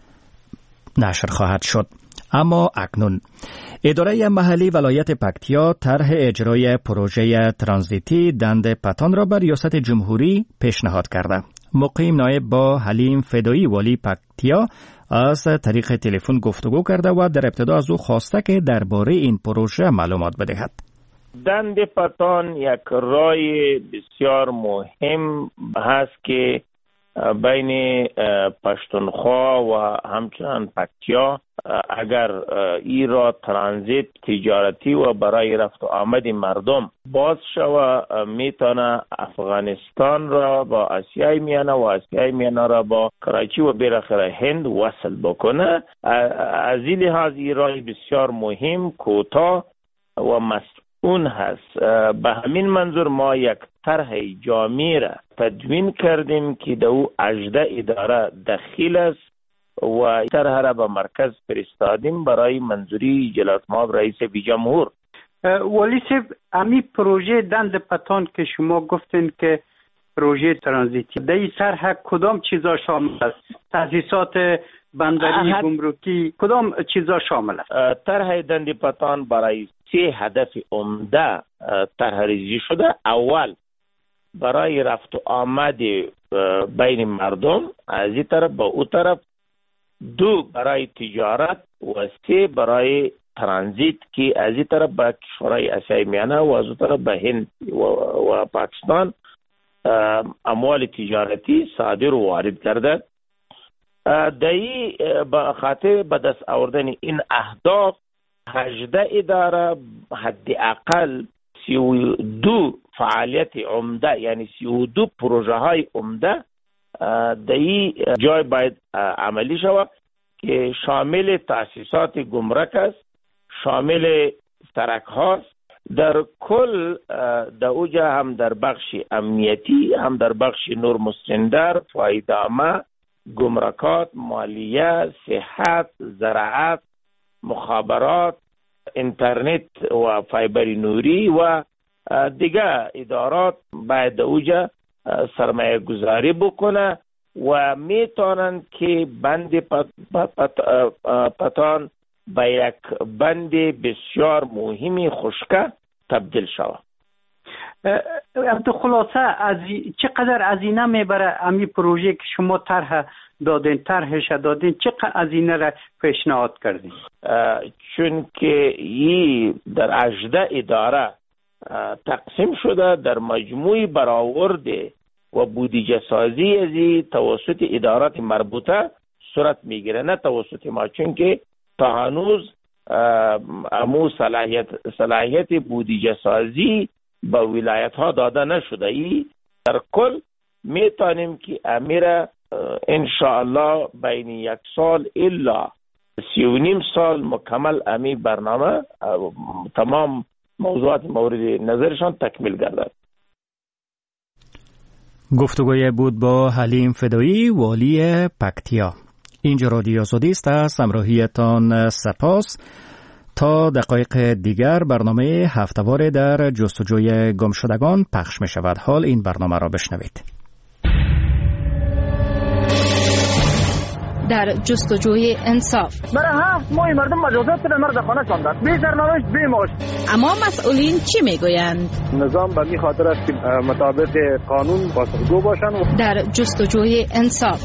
نشر خواهد شد. اما اکنون اداره محلی ولایت پکتیا طرح اجرای پروژه ترانزیتی دند پتان را به ریاست جمهوری پیشنهاد کرده. مقیم نایب با حلیم فدایی والی پکتیا از طریق تلفن گفتگو کرده و در ابتدا از او خواسته که درباره این پروژه معلومات بدهد. دند پتان یک راه بسیار مهم هست که بین پشتونخوا و همچنان پکتیا اگر ای را ترانزیت تجارتی و برای رفت و آمد مردم باز شود میتونه افغانستان را با آسیای میانه و آسیای میانه را با کراچی و بالاخره هند وصل بکنه. از این لحاظ ای راه بسیار مهم، کوتاه و مسئول هست. به همین منظور ما یک طرح جامع را تدوین کردیم که در او 18 اداره دخیل است و طرح را به مرکز فرستادیم برای منظوری جلالت مآب رئیس جمهور. ولی صاحب، امی پروژه دند پتان که شما گفتین که پروژه ترانزیتی در این طرح کدام چیزا شامل است؟ تاسیسات بندری، گمرکی، کدام چیزا شامل است؟ طرح دند پتان برای 3 هدف عمده طرح ریزی شده. اول برای رفت و آمد بین مردم از این طرف به او طرف، 2 برای تجارت و 3 برای ترانزیت که از این طرف به کشورهای آسیای میانه و از اون طرف به هند و پاکستان اموال تجارتی صادر و وارد کرده. دایی به خاطر به دست آوردن این اهداف 18 اداره حداقل 32 فعالیت عمده، یعنی 32 پروژه های عمده در این جای باید عملی شود که شامل تاسیسات گمرک است، شامل سرک هاست. در کل در اوجا هم در بخش امنیتی، هم در بخش نور مستندر، فایده‌نامه، گمرکات، مالیه، صحت، زراعت، مخابرات، اینترنت و فایبر نوری و دیگر ادارات باید اوجا سرمایه گذاری بکنه و میتونن که بند پتان به یک بند بسیار مهمی خشکه تبدیل شود. تو خلاصه از چقدر هزینه میبره امی پروژه که شما طرحش دادین، چقدر هزینه را پیشنهاد کردین؟ چون که این در 18 اداره تقسیم شده، در مجموعی برآورد و بودجه سازی ازی توسط ادارات مربوطه صورت میگیره، نه توسط ما، چون که تا هنوز امو صلاحیت بودجه سازی به ولایت ها داده نشده. ای در کل میتونیم که امیر انشاءالله بین 1 سال الا 3.5 سال مکمل امی برنامه تمام موضوعات مورد نظرشان تکمیل گردد. گفتگوی بود با حلیم فدایی، والی پکتیا. اینجا رادیو آزادی است. از همراهیتان سپاس. تا دقایق دیگر برنامه هفته‌وار در جستجوی گمشدگان پخش می شود. حال این برنامه را بشنوید. در جستجوی انصاف. برای 7 ماه مردم مجازات به مرد خانه شاندند، بی سرنوشت بی معاش. اما مسئولین چی میگویند؟ نظام به این خاطر است که مطابق قانون پاسخگو باشند. در جستجوی انصاف.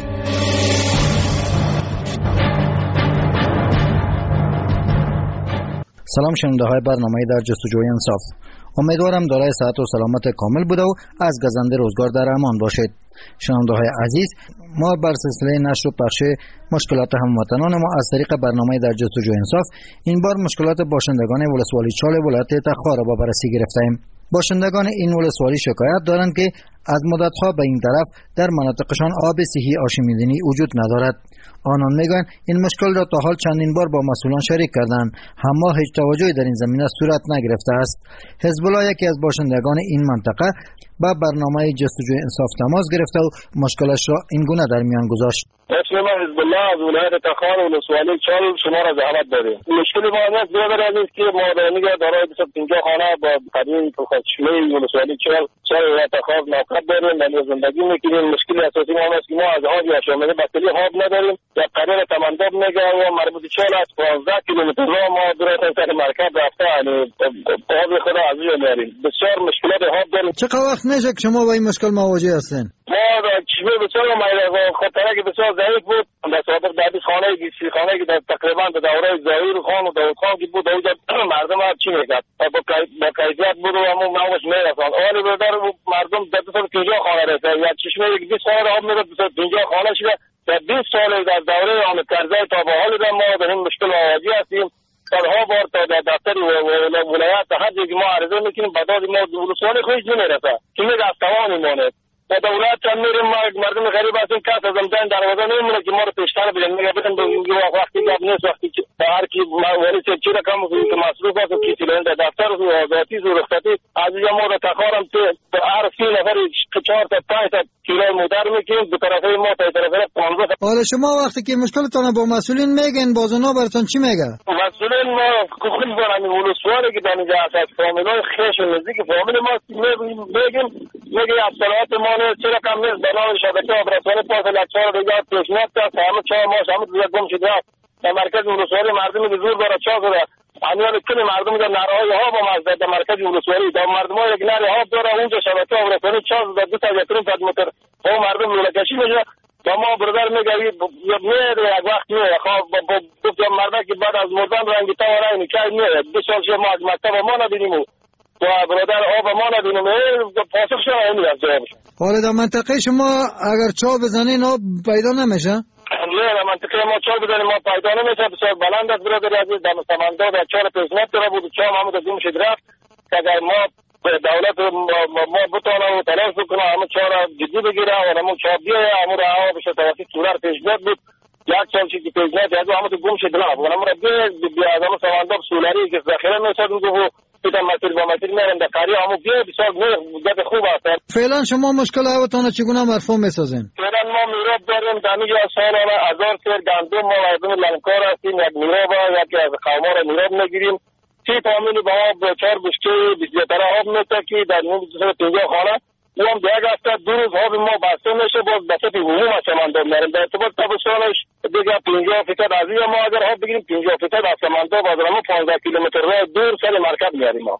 سلام شنونده های برنامه در جستجوی انصاف. امیدوارم دارای صحت و سلامت کامل بوده و از گزنده روزگار در امان باشید. شنونده های عزیز، ما بر سلسله نشر و پخش مشکلات هموطنان ما از طریق برنامه در جستجوی انصاف این بار مشکلات باشندگان ولسوالی چال ولایت تخار را با بررسی گرفتیم. باشندگان این ولسوالی شکایت دارند که از مدت‌ها به این طرف در مناطقشان آب صحی آشامیدنی وجود ندارد. آنان میگویند این مشکل را تا حال چندین بار با مسئولان شریک کردند، اما هیچ توجهی در این زمینه صورت نگرفته است. حزب الله یکی از باشندگان این منطقه با برنامه جستجوی انصاف تماس گرفته و مشکلش را این گونه در میان گذاشت. اسم ما حزب الله از ولایت تخار و ولسوالی چال شما را زحمت دادیم. مشکل ما است برادر عزیز که ما دارای 250 خانه با قدیم چشمه ولسوالی چال ولایت تخار موقعیت داریم و زندگی میکنیم. مشکل اساسی ما است که ما از آب آشامیده بطری آب نداریم. در قریب تمنداب میگه و مربوط چال از 15 کیلومتر راه ما درست سر مرکز رفته یعنی آب خدا از اونجا میاریم. بسیار مشکلات آب داریم. چقدر وقت میشه که شما با این مشکل مواجه هستین؟ ما چشمه بسیار خاطره که بسیار ضعیف بود. در سابق دادی خانه گیسی خانه که تقریبا در دوره ظاهر خان و داود خان که بود اونجا مردم ها چی میکرد با کیفیت بود و همون نامش میرساند. اولی برادر مردم در 250 خانه رسه یا چشمه یک 20 خانه آب میرد 250 خانه شده. در 20 سال در دوره آن کرزه تا به حال ما در این مشکل مواجه هستیم. سالها بار تا در دفتر ولایت هر جایی ما عرضه میکنیم بعد ما ولسوالی خودش نمیرسه که میگه از توان میمونه. با دولت هم میریم مردم غریب هستیم کس از امتحان دروازه نمیمونه که ما رو پیشتر بدیم میگه بدیم وقتی گپ نیست وقتی هر کی ولی چی رقم که مصروف هست که چیلن در دفتر و آزادی و رخصتی از اینجا ما رو تخارم تو هر 3 نفر 4 تا 5 تا کیلو مدر میکنیم دو طرفه ما تا طرفه 15. حالا شما وقتی که مشکلتون با مسئولین میگن باز اونا براتون چی میگه؟ مسئولین ما خود برام ولسوالی که در اینجا هست فامیلای خیش و نزدیک فامیل ما میگیم میگه اصلاحات ما چرا کم نیست بنای شبکه آبرسانی پاس لکچار دیگر پیشنهاد کرد همه چای ما همه دیگر گم شده است. در مرکز ولسوالی مردم زور داره چا داره همیان کلی مردم در نرهای ها با مزد در مرکز ولسوالی در مردم ها یک نره ها داره اونجا شبکه آبرسانی چا در 2 تا 3 متر او مردم لولکشی میشه و ما برادر میگه میاد یک وقت میاد گفت مردم که بعد از مردن رنگی تا و رنگی چای میاد 2 سال ما از مکتب ما ندیدیم و برادر آب ما ندیدیم پاسخ شما اینی از جوابش. حالا در منطقه شما اگر چا بزنین آب پیدا نمیشه؟ نه در منطقه ما چا بزنیم ما پیدا نمیشه. بسیار بلند است برادر عزیز. در سمندا در 4 پیشنهاد داره بود چا ما از این شد رفت که اگر ما دولت ما بتونه و تلاش بکنه همه چا را جدی بگیره و همون چا بیایه همون را بشه توسط سولر پیشنهاد بود 1 سال چیزی پیشنهاد از همون گم شد رفت و همون را بیا از همون سمندا سولری که ذخیره میشد میگفت پیدا متر با متر میرن در قریه همون بیا بسیار گپ خوب است. فعلا شما مشکل هواتون چگونه مرفوع میسازین؟ فعلا ما میراب داریم در اینجا سالانه 1000 سر گندم ما مردم لنکار هستیم یک میراب یکی از قومار میراب میگیریم 30 فامیلی با آب 4 بشکه 20 لیتر آب میتکی در این 250 خانه او هم دیگه هفته 2 روز آب ما بسته میشه باز بسته عموم سمنداب میریم در ارتباط تابستانش دیگه 50 فیصد از این ما اگر آب بگیریم 50 فیصد از سمنداب از رمو 15 کیلومتر راه دور سر مرکز میاریم ما.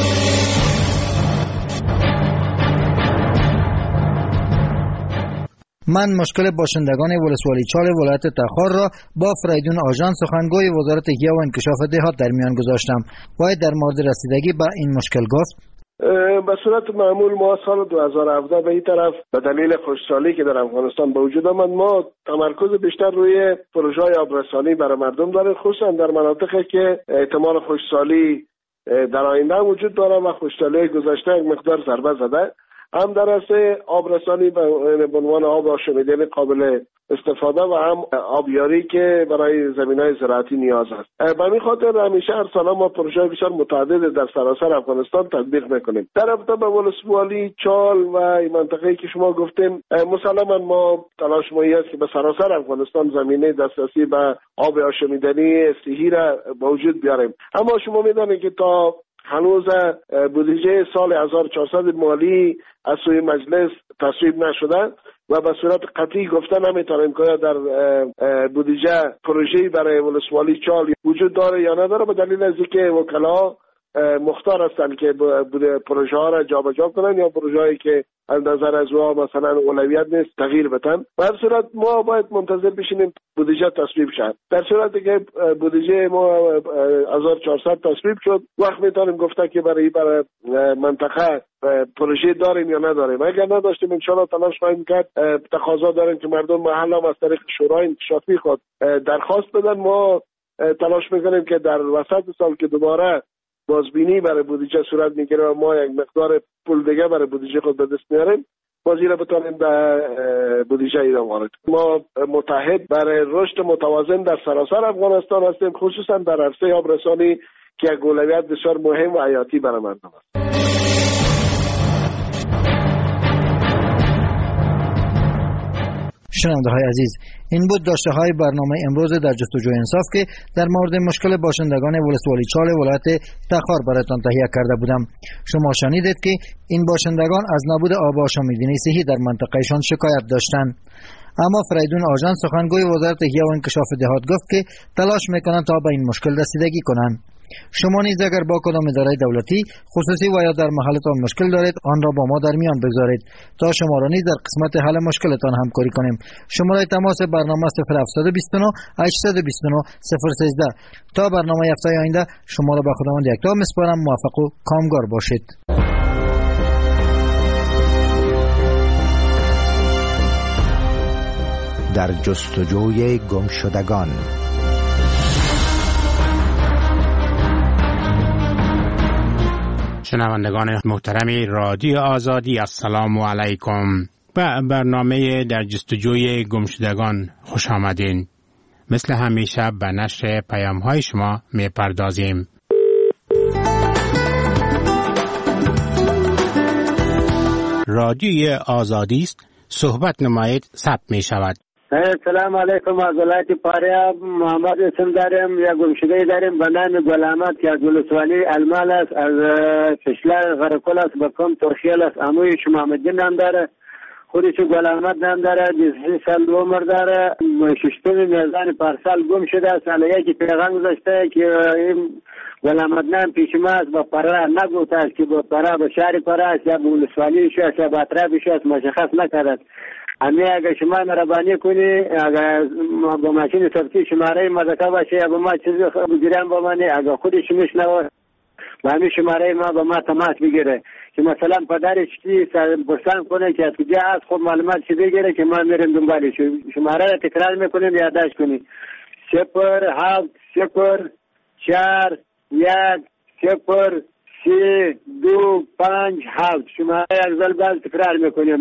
من مشکل باشندگان ولسوالی چال ولایت تخار را با فریدون آژان سخنگوی وزارت احیا و انکشاف دهات در میان گذاشتم و در مورد رسیدگی به این مشکل گفت به صورت معمول ما سال 2017 به این طرف به دلیل خشکسالی که در افغانستان به وجود آمد ما تمرکز بیشتر روی پروژه‌های آبرسانی برای مردم داریم، خصوصا در مناطقی که احتمال خشکسالی در آینده وجود داره و خشکسالی گذشته یک مقدار ضربه زده. هم در عرصه آبرسانی به عنوان آب آشامیدنی قابل استفاده و هم آبیاری که برای زمینهای زراعتی نیاز است. به همین خاطر همیشه هر سال ما پروژه بسیار متعدد در سراسر افغانستان تطبیق میکنیم. در رابطه با ولسوالی چال و این منطقه‌ای که شما گفتیم، مسلما ما تلاش ما است که به سراسر افغانستان زمینه دسترسی به آب آشامیدنی صحی را به وجود بیاریم. اما شما میدانید که تا هنوز بودجه سال 1400 مالی از سوی مجلس تصویب نشده و به صورت قطعی گفتن نمیتونیم که در بودجه پروژه‌ای برای ولسوالی چال وجود داره یا نداره، به دلیل از اینکه وکلا مختار هستند که پروژه ها را جابجا کنن یا پروژه هایی که از نظر از او مثلا اولویت نیست تغییر بدن. به هر صورت ما باید منتظر بشینیم بودجه تصویب شد. در صورتی که بودجه ما 1400 تصویب شد، وقت میتونیم گفته که برای منطقه پروژه داریم یا نداریم. اگر نداشتیم ان شاء الله تلاش خواهیم کرد. تقاضا داریم که مردم محل هم از طریق شورای انکشافی خود درخواست بدن. ما تلاش میکنیم که در وسط سال که دوباره بازبینی برای بودجه صورت میگیره و ما یک مقدار پول دیگه برای بودجه خود به دست میاریم، بازی را بتونیم به بودجه ایران وارد. ما متحد برای رشد متوازن در سراسر افغانستان هستیم، خصوصا در عرصه آبرسانی که یک اولویت بسیار مهم و حیاتی برای مردم است. شنونده های عزیز، این بود داشته های برنامه امروز در جستجوی انصاف که در مورد مشکل باشندگان ولسوالی چال ولایت تخار برایتان تهیه کرده بودم. شما شنیدید که این باشندگان از نبود آب آشامیدنی صحی در منطقهشان شکایت داشتند. اما فریدون آژان سخنگوی وزارت احیا و انکشاف دهات گفت که تلاش میکنند تا به این مشکل رسیدگی کنند. شما نیز اگر با کدام اداره دولتی خصوصی و یا در محلتان مشکل دارید، آن را با ما در میان بگذارید تا شما را نیز در قسمت حل مشکلتان همکاری کنیم. شماره تماس برنامه 0729 829 013. تا برنامه هفته آینده شما را به خداوند یکتا میسپارم. موفق و کامگار باشید. در جستجوی گمشدگان. شنوندگان محترم رادیو آزادی، السلام علیکم. به برنامه در جستجوی گمشدگان خوش آمدین. مثل همیشه به نشر پیام های شما می پردازیم. رادیوی آزادی است، صحبت نمایید ثبت می شود. سلام علیکم. از ولایت فاریاب محمد اسم داریم. یا گمشده داریم به نام گل احمد که از ولسوالی المال است، از فشلر غرقل است، به کم ترخیل است. اموی شما محمدی نام داره، خودش گل احمد نام داره، 23 سال عمر داره. ششتم میزان پارسال گم شده است. علیه که پیغام گذاشته که این گل احمد نام پیش ما است، با پرا نگفت است که با پرا به شهر پرا است یا به ولسوالی شو یا به اطرافش است، مشخص نکرد. امی اگر شما مهربانی کنی، اگر با ماشین ثبتی شماره مذاکره باشه یا با ما چیزی بگیرن با منی، اگر خودش میشنوه با همین شماره ما با ما تماس بگیره که مثلا پدرش کی پرسان کنه که از کجا هست، خب معلومات چی بگیره که ما میریم دنبالش. شماره را تکرار میکنیم، یادداشت کنی 070410257. شماره افضل باز تکرار میکنیم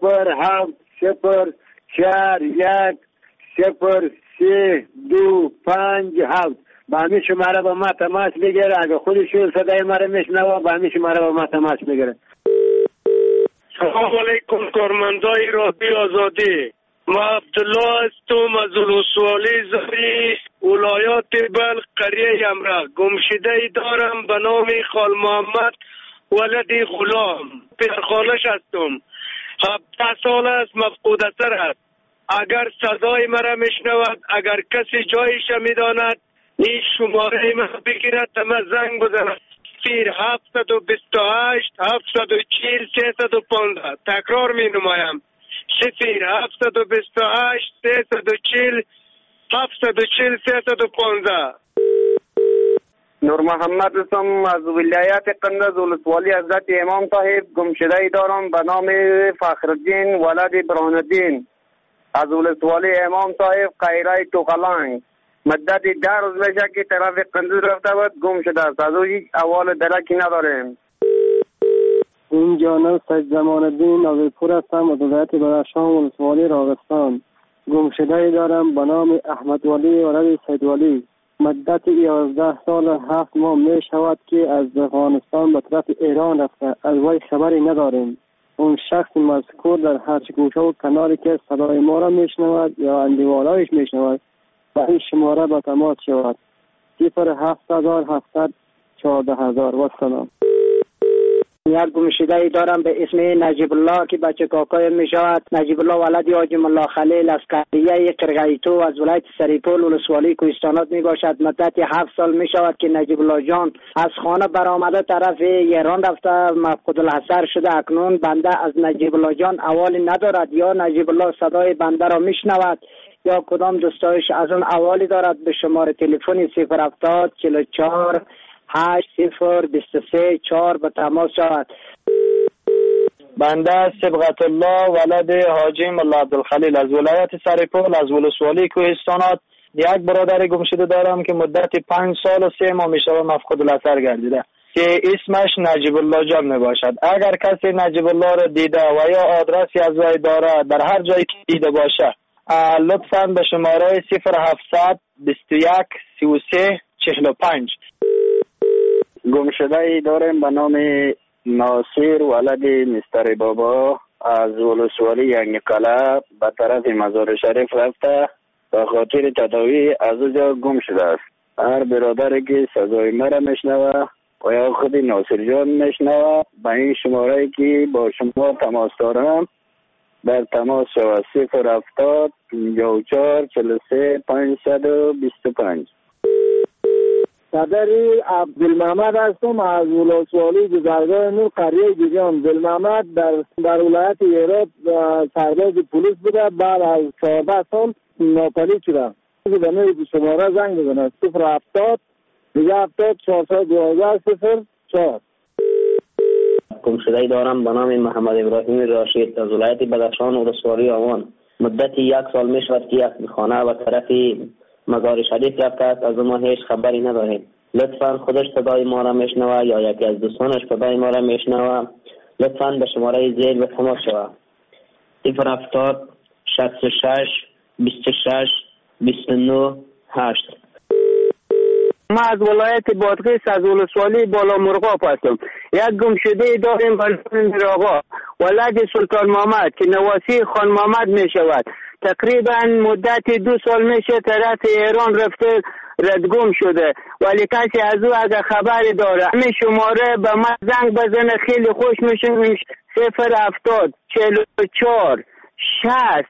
07041033257. با همین شماره با ما تماس بگیره. اگر خودشون صدای ما را میشنوه با همین شماره با ما تماس بگیره. سلام علیکم کارمندای رادیو آزادی. ما عبدالله هستم از ولسوالی زری ولایات بلخ قریه یمرا. گمشده دارم به نام خال محمد ولدی غلام. پدرخوانش هستم. 17 سال است، مفقود اثر است. اگر صدای مرا میشنود، اگر کسی جایش میداند، این شماره ما بگیرد ما زنگ بزند 0728 740 315. تکرار می نمایم 0728 340 740 315. نور محمد هستم از ولایت قندز ولسوالی حضرت امام صاحب. گمشده دارم به نام فخرالدین ولد برهانالدین از ولسوالی امام صاحب قیره توقلنگ. مدت 10 روز میشه که طرف قندز رفته بود، گم شده است. از او هیچ احوال درکی نداریم. اینجا من سید زمان الدین ناظرپور هستم از ولایت بدخشان ولسوالی راغستان. گمشده دارم به نام احمد ولی ولد سید ولی. مدت 11 سال 7 ماه می شود که از افغانستان به طرف ایران رفته، از وی خبری نداریم. اون شخص مذکور در هر گوشه و کناری که صدای ما را میشنود یا اندیوالایش میشنود به این شماره با تماس شود. 07714 و سلام. یک گمشده دارم به اسم نجیب الله که بچه کاکای می شود. نجیب الله ولد حاجی ملا خلیل از قریه قرقیتو از ولایت سریپول ولسوالی کوهستانات می باشد. مدت 7 سال می شود که نجیب الله جان از خانه برآمده طرف ایران رفته، مفقود الحصر شده. اکنون بنده از نجیب الله جان احوالی ندارد، یا نجیب الله صدای بنده را می شنود یا کدام دوستایش از اون احوالی دارد. به شماره تلفن 070 44 8023 4 به تماس شود. بنده صبغت الله ولد حاجی ملا عبدالخلیل از ولایت سریپول از ولسوالی کوهستانات. یک برادر گمشده دارم که مدت 5 سال و 3 ماه میشه مفقود الحصر گردیده که اسمش نجیب الله جان می باشد. اگر کسی نجیب الله را دیده و یا آدرسی از وی داره در هر جایی که دیده باشه، لطفاً به شماره 0700 21 33 45. گمشده داریم به نام ناصر ولد مستر بابا از ولسوالی ینگقلعه به طرف مزار شریف رفته، به خاطر تداوی از اونجا گم شده است. هر برادری که صدای مرا میشنوه و یا خود ناصر جان میشنوه به این شماره که با شما تماس دارم در تماس شود. 070 54 43 525. صدری عبدالمحمد هستم از ولسوالی گذرگاه نور قریه گیجان. عبدالمحمد در ولایت هرات سرباز پلیس بوده، بعد از 14 سال ناپدید شده. به نوع شماره زنگ بزنه 070 70 412 04. گمشده دارم به نام محمد ابراهیم راشد از ولایت بدخشان ولسوالی آوان. مدت 1 سال می شود که یک خانه و طرف مزار شریف رفته است، از ما هیچ خبری نداریم. لطفاً خودش صدای ما را میشنوه یا یکی از دوستانش صدای ما را میشنوه، لطفاً به شماره زیر به تماس شود. 070 66 26 29 8. ما از ولایت بادغیس از ولسوالی بالا مرغاب هستم. یک گمشده داریم به نام آقا ولد سلطان محمد که نواسی خان محمد می شود. تقریبا مدت 2 سال میشه طرف ایران رفته، ردگم شده، ولی کسی از او اگه خبری داره همین شماره به من زنگ بزنه، خیلی خوش میشه. 070 44 60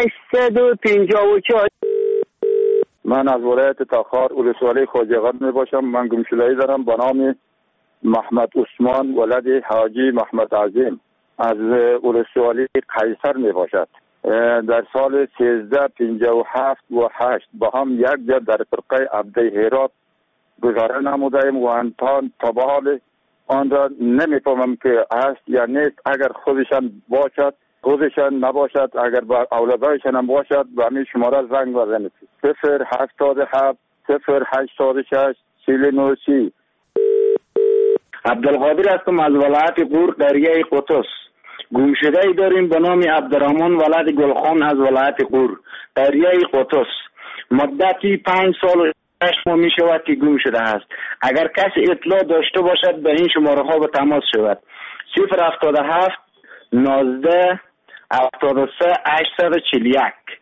854. من از ولایت تاخار ولسوالی خواجه‌قد می باشم. من گمشده‌ای دارم به نام محمد عثمان ولد حاجی محمد عظیم از ولسوالی قیصر می باشد. در سال 1357 و 8 با هم یک جا در فرقه عبده هرات گذاره نمودیم و انتان تبال آن را نمیفهمم که هست یا نیست. اگر خودشان باشد خودشان نباشد، اگر با اولادایشان هم باشد به همین شماره زنگ بزنید 077 086 49. عبدالقادر هستم از ولایت قور قریه قطس. گمشده ای داریم به نام عبدالرحمن ولد گلخان از ولایت قور قریه قطس. مدتی 5 سال و 8 ماه می شود که گم شده است. اگر کسی اطلاع داشته باشد به این شماره ها به تماس شود. 077 19 73 841.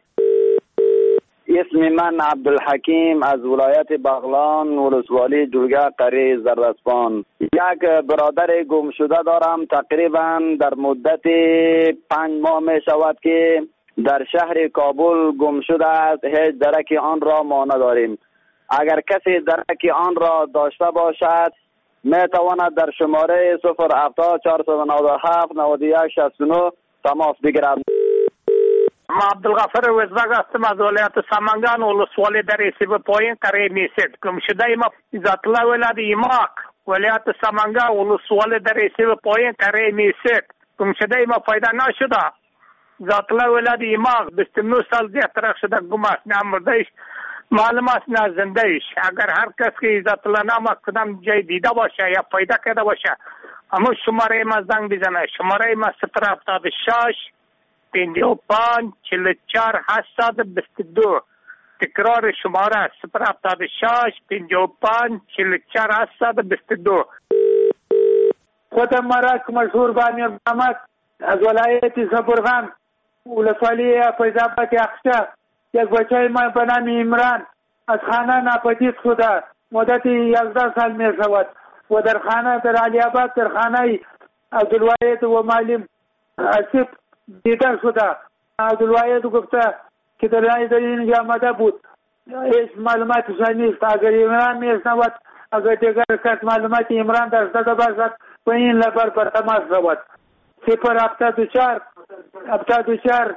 اسم من عبدالحکیم از ولایت بغلان ولسوالی جلگه قریه زردسپان. یک برادر گم شده دارم، تقریبا در مدت 5 ماه می شود که در شهر کابل گم شده است. هیچ درک آن را ما نداریم. اگر کسی درک آن را داشته باشد می تواند در شماره 070 497 91 69 تماس بگیرد. ما عبدالغفر وزرگ هستم از ولایت سمنگان ولسوالی در ایسیب پایین قریه میسید. گمشده ما ذات الله ولاد ایماق ولایت سمنگان ولسوالی در ایسیب پایین قریه میسید. گمشده ما پیدا نشده. ذات الله ولاد ایماق 29 سال دیگه ترک شده گم است. نه مردهش معلوم است نه زندهش. اگر هر کس که ذات الله نام کدام جای دیده باشه یا پیدا کرده باشه اما شماره ما زنگ بزنه. شماره ما 076 55 44 822. تکرار شماره 076 55 44 822. خودم مرک مشهور بانی محمد از ولایت زبرغان ولسوالی فیض‌آباد اخشا. یک بچه ما به نام عمران از خانه ناپدید شده مدت 11 سال می شود و در خانه در علی آباد در خانه عبدالواحد و معلم اسیب دیده شده. عبدالواحد گفته که در اینجا آمده بود هیچ معلوماتش نیست. اگر عمران میشنود اگر دیگر کس معلومات عمران داشته باشد و این لبر پر تماس شود. 074 74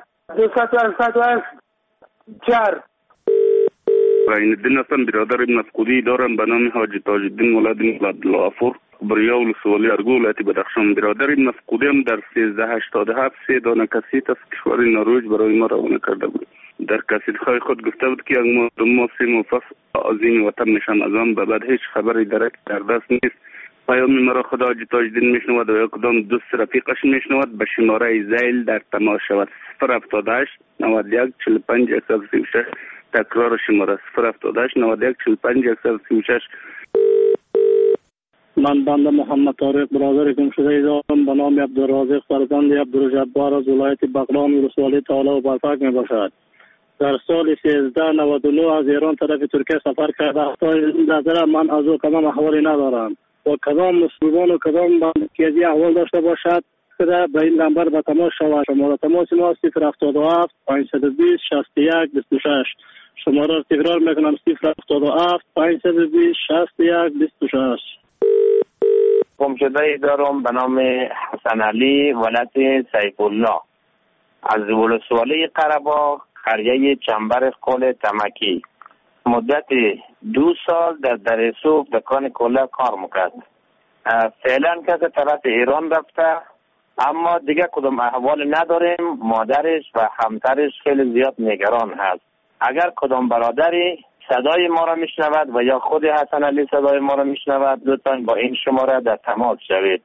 284. رعین الدین هستم، برادر مفقودی دارم به نام حاجی تاج الدین مولد عبدالغفور بریا ولسوالی ارگو ولایت بدخشان. برادر مفقودی هم در 1387 3 دانه کسیت از کشور نروژ برای ما روانه کرده بود. در کسیت‌های خود گفته بود که یک ماه 3 ماه از این وطن نشان از آن به بعد هیچ خبری در دست نیست. پیام مرا خدا حاجی تاج الدین میشنود و یا کدام دوست رفیقش میشنود به شماره زیل در تماس شود 078 91 45 136. تکرار شماره 078 91 45 136. من بنده محمد طارق برادر گمشده دارم به نام عبدالرازق فرزند عبدالجبار از ولایت بغلان ولسوالی تعالی و برفک می باشد. در سال 1399 از ایران طرف ترکیه سفر کرده. تا نظر من از او کدام احوالی ندارم و کدام مسلمان و کدام بندگی احوال داشته باشد که به این نمبر به تماس شود. شماره تماس ما 077 520 61 26. شماره را تکرار میکنم 077 520 61 26. گمشده دارم به نام حسن علی ولد سیف الله از ولسوالی قره‌باغ قریه چنبر قل تمکی. مدت 2 سال در درسوب دکان کلا کار میکرد. فعلا که طرف ایران رفته اما دیگه کدام احوال نداریم. مادرش و همسرش خیلی زیاد نگران هست. اگر کدام برادری صدای ما را میشنود و یا خود حسن علی صدای ما را میشنود لطفاً با این شماره در تماس شوید.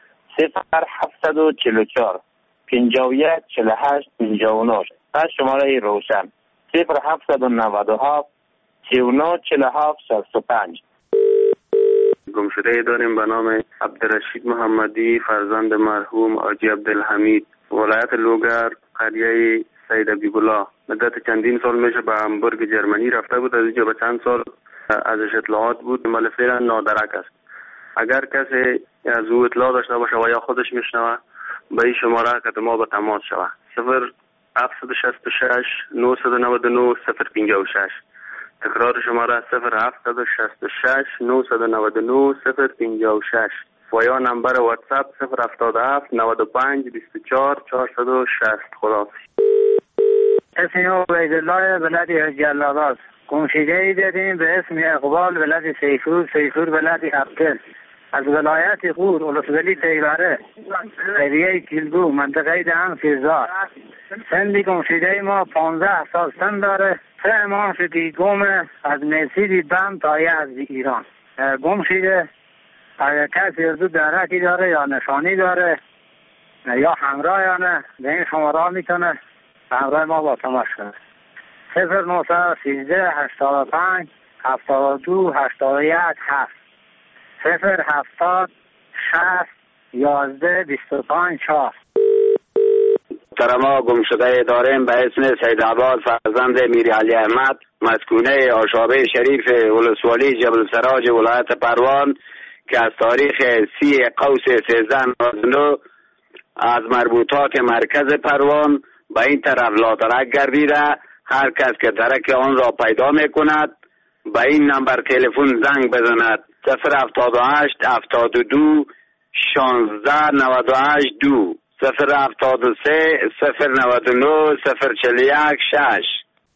0744 51 48 59. از شماره روشن 0797 39 47 65. گمشده داریم به نام عبدالرشید محمدی فرزند مرحوم حاجی عبدالحمید ولایت لوگر قریه سید عبیبالله. مدت چندین سال میشه به همبورگ جرمنی رفته بود. از اینجا به چند سال ازش اطلاعات بود ولی فعلا نادرک است. اگر کسی از او اطلاع داشته باشه و یا خودش میشنوه به این شماره که ما به تماس شوه 0766 999 056. تکرار شماره 0766 999 056 و یا نمبر واتساپ 077 95 24 460. خداحافظ. اسم عبیدالله ولد جلال‌آباد. گمشده‌ای داریم به اسم اقبال ولد سیفور ولد عبدل از ولایت غور ولسوالی تیبره قریه کلگو منطقه دهن فیزار. سن گمشده ما 15 سال سن داره. 3 ماه دیگم از میسیدی بم تایه از ایران گم شده. اگر کسی از دو درکی داره یا نشانی داره یا همراه یا نه به این شماره میتونه همراه ما با تماس کنه. 0913 85 72 81 7 070 60 11 25 4. ما گمشده داریم به اسم سید عباد فرزند میری علی احمد مسکونه آشابه شریف ولسوالی جبل سراج ولایت پروان که از تاریخ 30 قوس 1399 از مربوطات مرکز پروان به این طرف لاترک گردیده. هر کس که درک آن را پیدا می کند به این نمبر تلفن زنگ بزند 078 72 16 98 2 073 099 041 6.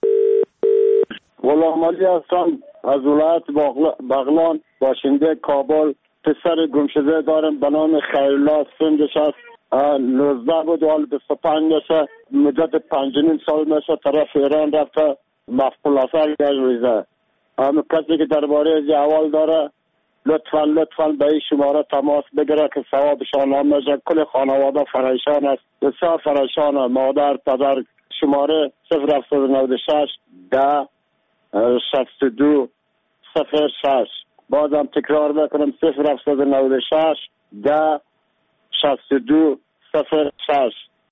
غلام علی هستم از ولایت بغلان، باشنده کابل. پسر گمشده دارم به نام خیرالله، سنش است 19 بود و حال 25 میشه. مدت 5.5 سال میشه طرف ایران رفته، مفقود اثر گریزه. همه کسی که درباره از احوال داره لطفاً به این شماره تماس بگیره که ثوابشان هم میشه. کل خانواده فرایشان است، بسیار فرایشان، مادر پدر. شماره 0796 10 62 06. بازم تکرار بکنم 0796 10 62 06.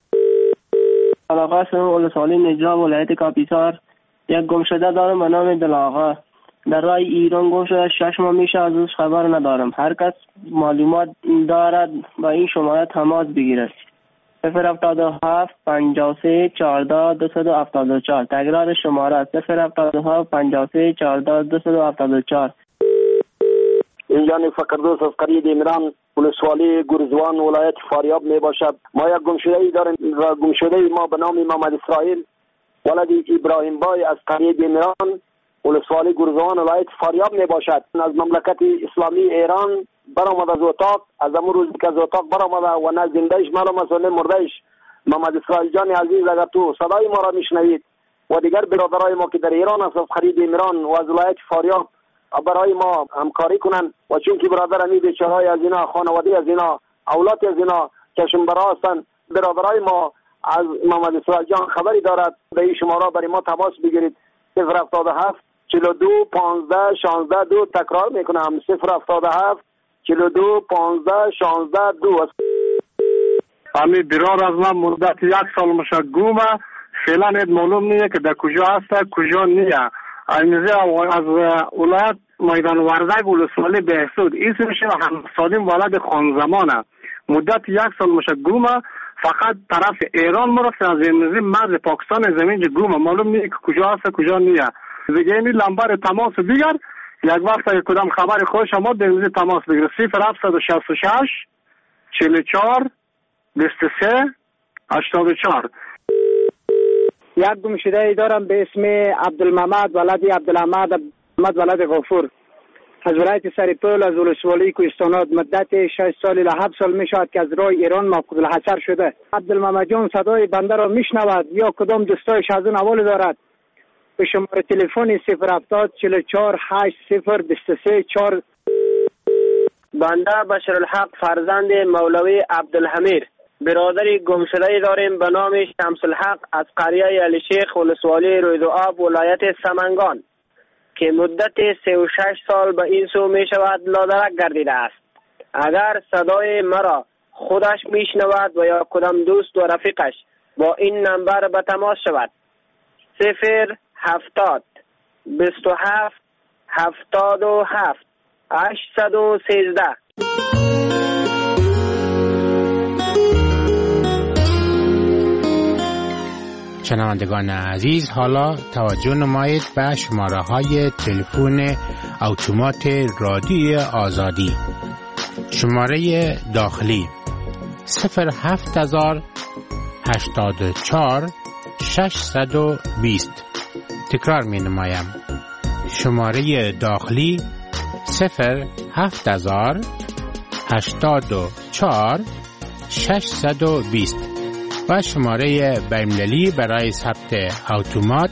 علاقه اسم ولسوالی نجراب ولایت کاپیسار. یک گمشده دارم به نام دلاغا، در راه ایران گم شده. 6 ماه میشه از اوش خبر ندارم. هر کس معلومات دارد با این شماره تماس بگیرد. 077 53 14 274. تکرار شماره 077 53 14 274. اینجا فقردوس از قریه ایمران ولسوالی گرزوان ولایت فاریاب می باشد. ما یک گمشده ای داریم و گمشده ما به نام محمد اسرائیل ولد ابراهیم بای از قریه ایمران ولسوالی گرزوان ولایت فاریاب می باشد. از مملکت اسلامی ایران برآمد از اتاق، از امروز روزی که از اتاق برآمد و نه زندهش معلوم است و نه مردهش. محمد اسرائیل جان عزیز، اگر تو صدای ما را میشنوید و دیگر برادرای ما که در ایران است از قریه ایمران و از ولایت فاریاب برای ما همکاری کنن و چون که برادر امی بیچارهای از اینا، خانواده از اینا، اولاد از اینا کشم برا هستن، برادرای ما از محمد اسرائیل جان خبری دارد به این شماره برای ما تماس بگیرید. 077 42 15 16 2. تکرار میکنم 077 42 15 16 2. امی برادر از من مدت 1 سال میشه گومه، فعلا معلوم نیه که در کجا هست کجا نیه. اینجا از ولایت میدان وردک ولسوالی بهسود اسمش هم سالم ولد خانزمانه. مدت 1 سال میشه گومه، فقط طرف ایران مرفته از این مرز پاکستان زمین گومه، معلوم نیه که کجا هست کجا نیه. دیگه این لمبر تماس بگیر، یک وقت کدام خبر خوش شما در تماس بگیر. 0766 44 23 84. یک گمشده ای دارم به اسم عبدالمحمد ولد عبدالحمد ولد غفور از ولایت سریپول از ولسوالی کوهستانات. مدت 6 سال الی 7 سال می شود که از راه ایران مفقود الحصر شده. عبدالمحمد جان صدای بنده را میشنود یا کدام دوستایش از اون حواله دارد به شماره تلفن 070 44 80 23 4. بنده بشرالحق فرزند مولوی عبدالحمیر برادری گمشده داریم به نام شمس الحق از قریه علی شیخ ولسوالی رویدوآب ولایت سمنگان که مدت 36 سال به این سو می شود لادرک گردیده است. اگر صدای مرا خودش می شنود و یا کدام دوست و رفیقش با این نمبر به تماس شود. 070 27 77 813. شنوندگان عزیز، حالا توجه نمایید به شماره های تلفن اتومات رادیوی آزادی. شماره داخلی 07084 620. تکرار می نمایم. شماره داخلی 07084 620 و شماره بین‌المللی برای ثبت اتومات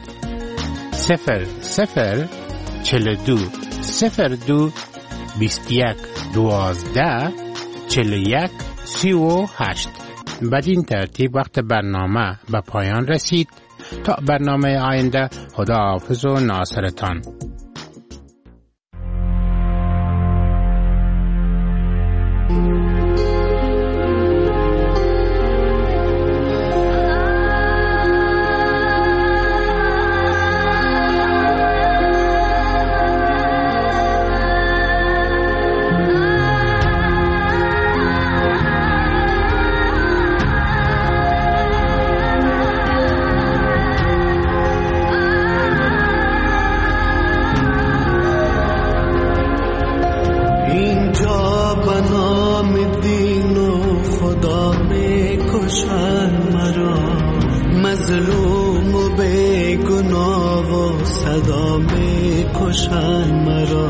0042 02 21 12 41 38. بدین ترتیب وقت برنامه به پایان رسید. تا برنامه آینده، خداحافظ و ناصرتان. کشند مرا، مظلوم و بی گناه و صدا می کشند مرا،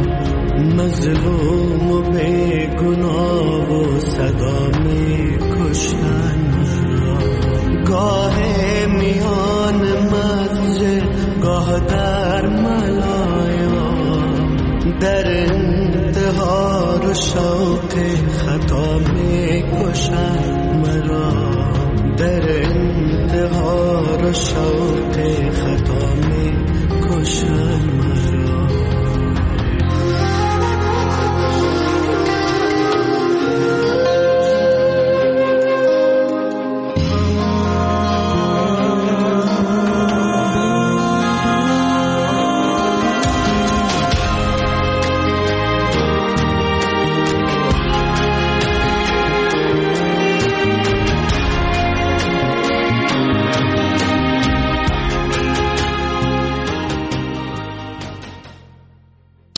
مظلوم و بی گناه و صدا می کشند مرا. گاه میان مسجد گاه در ملایا، در انتحار و شوق خطا می کشند مرا، در انتحار و شوق خطا می کشند مرا.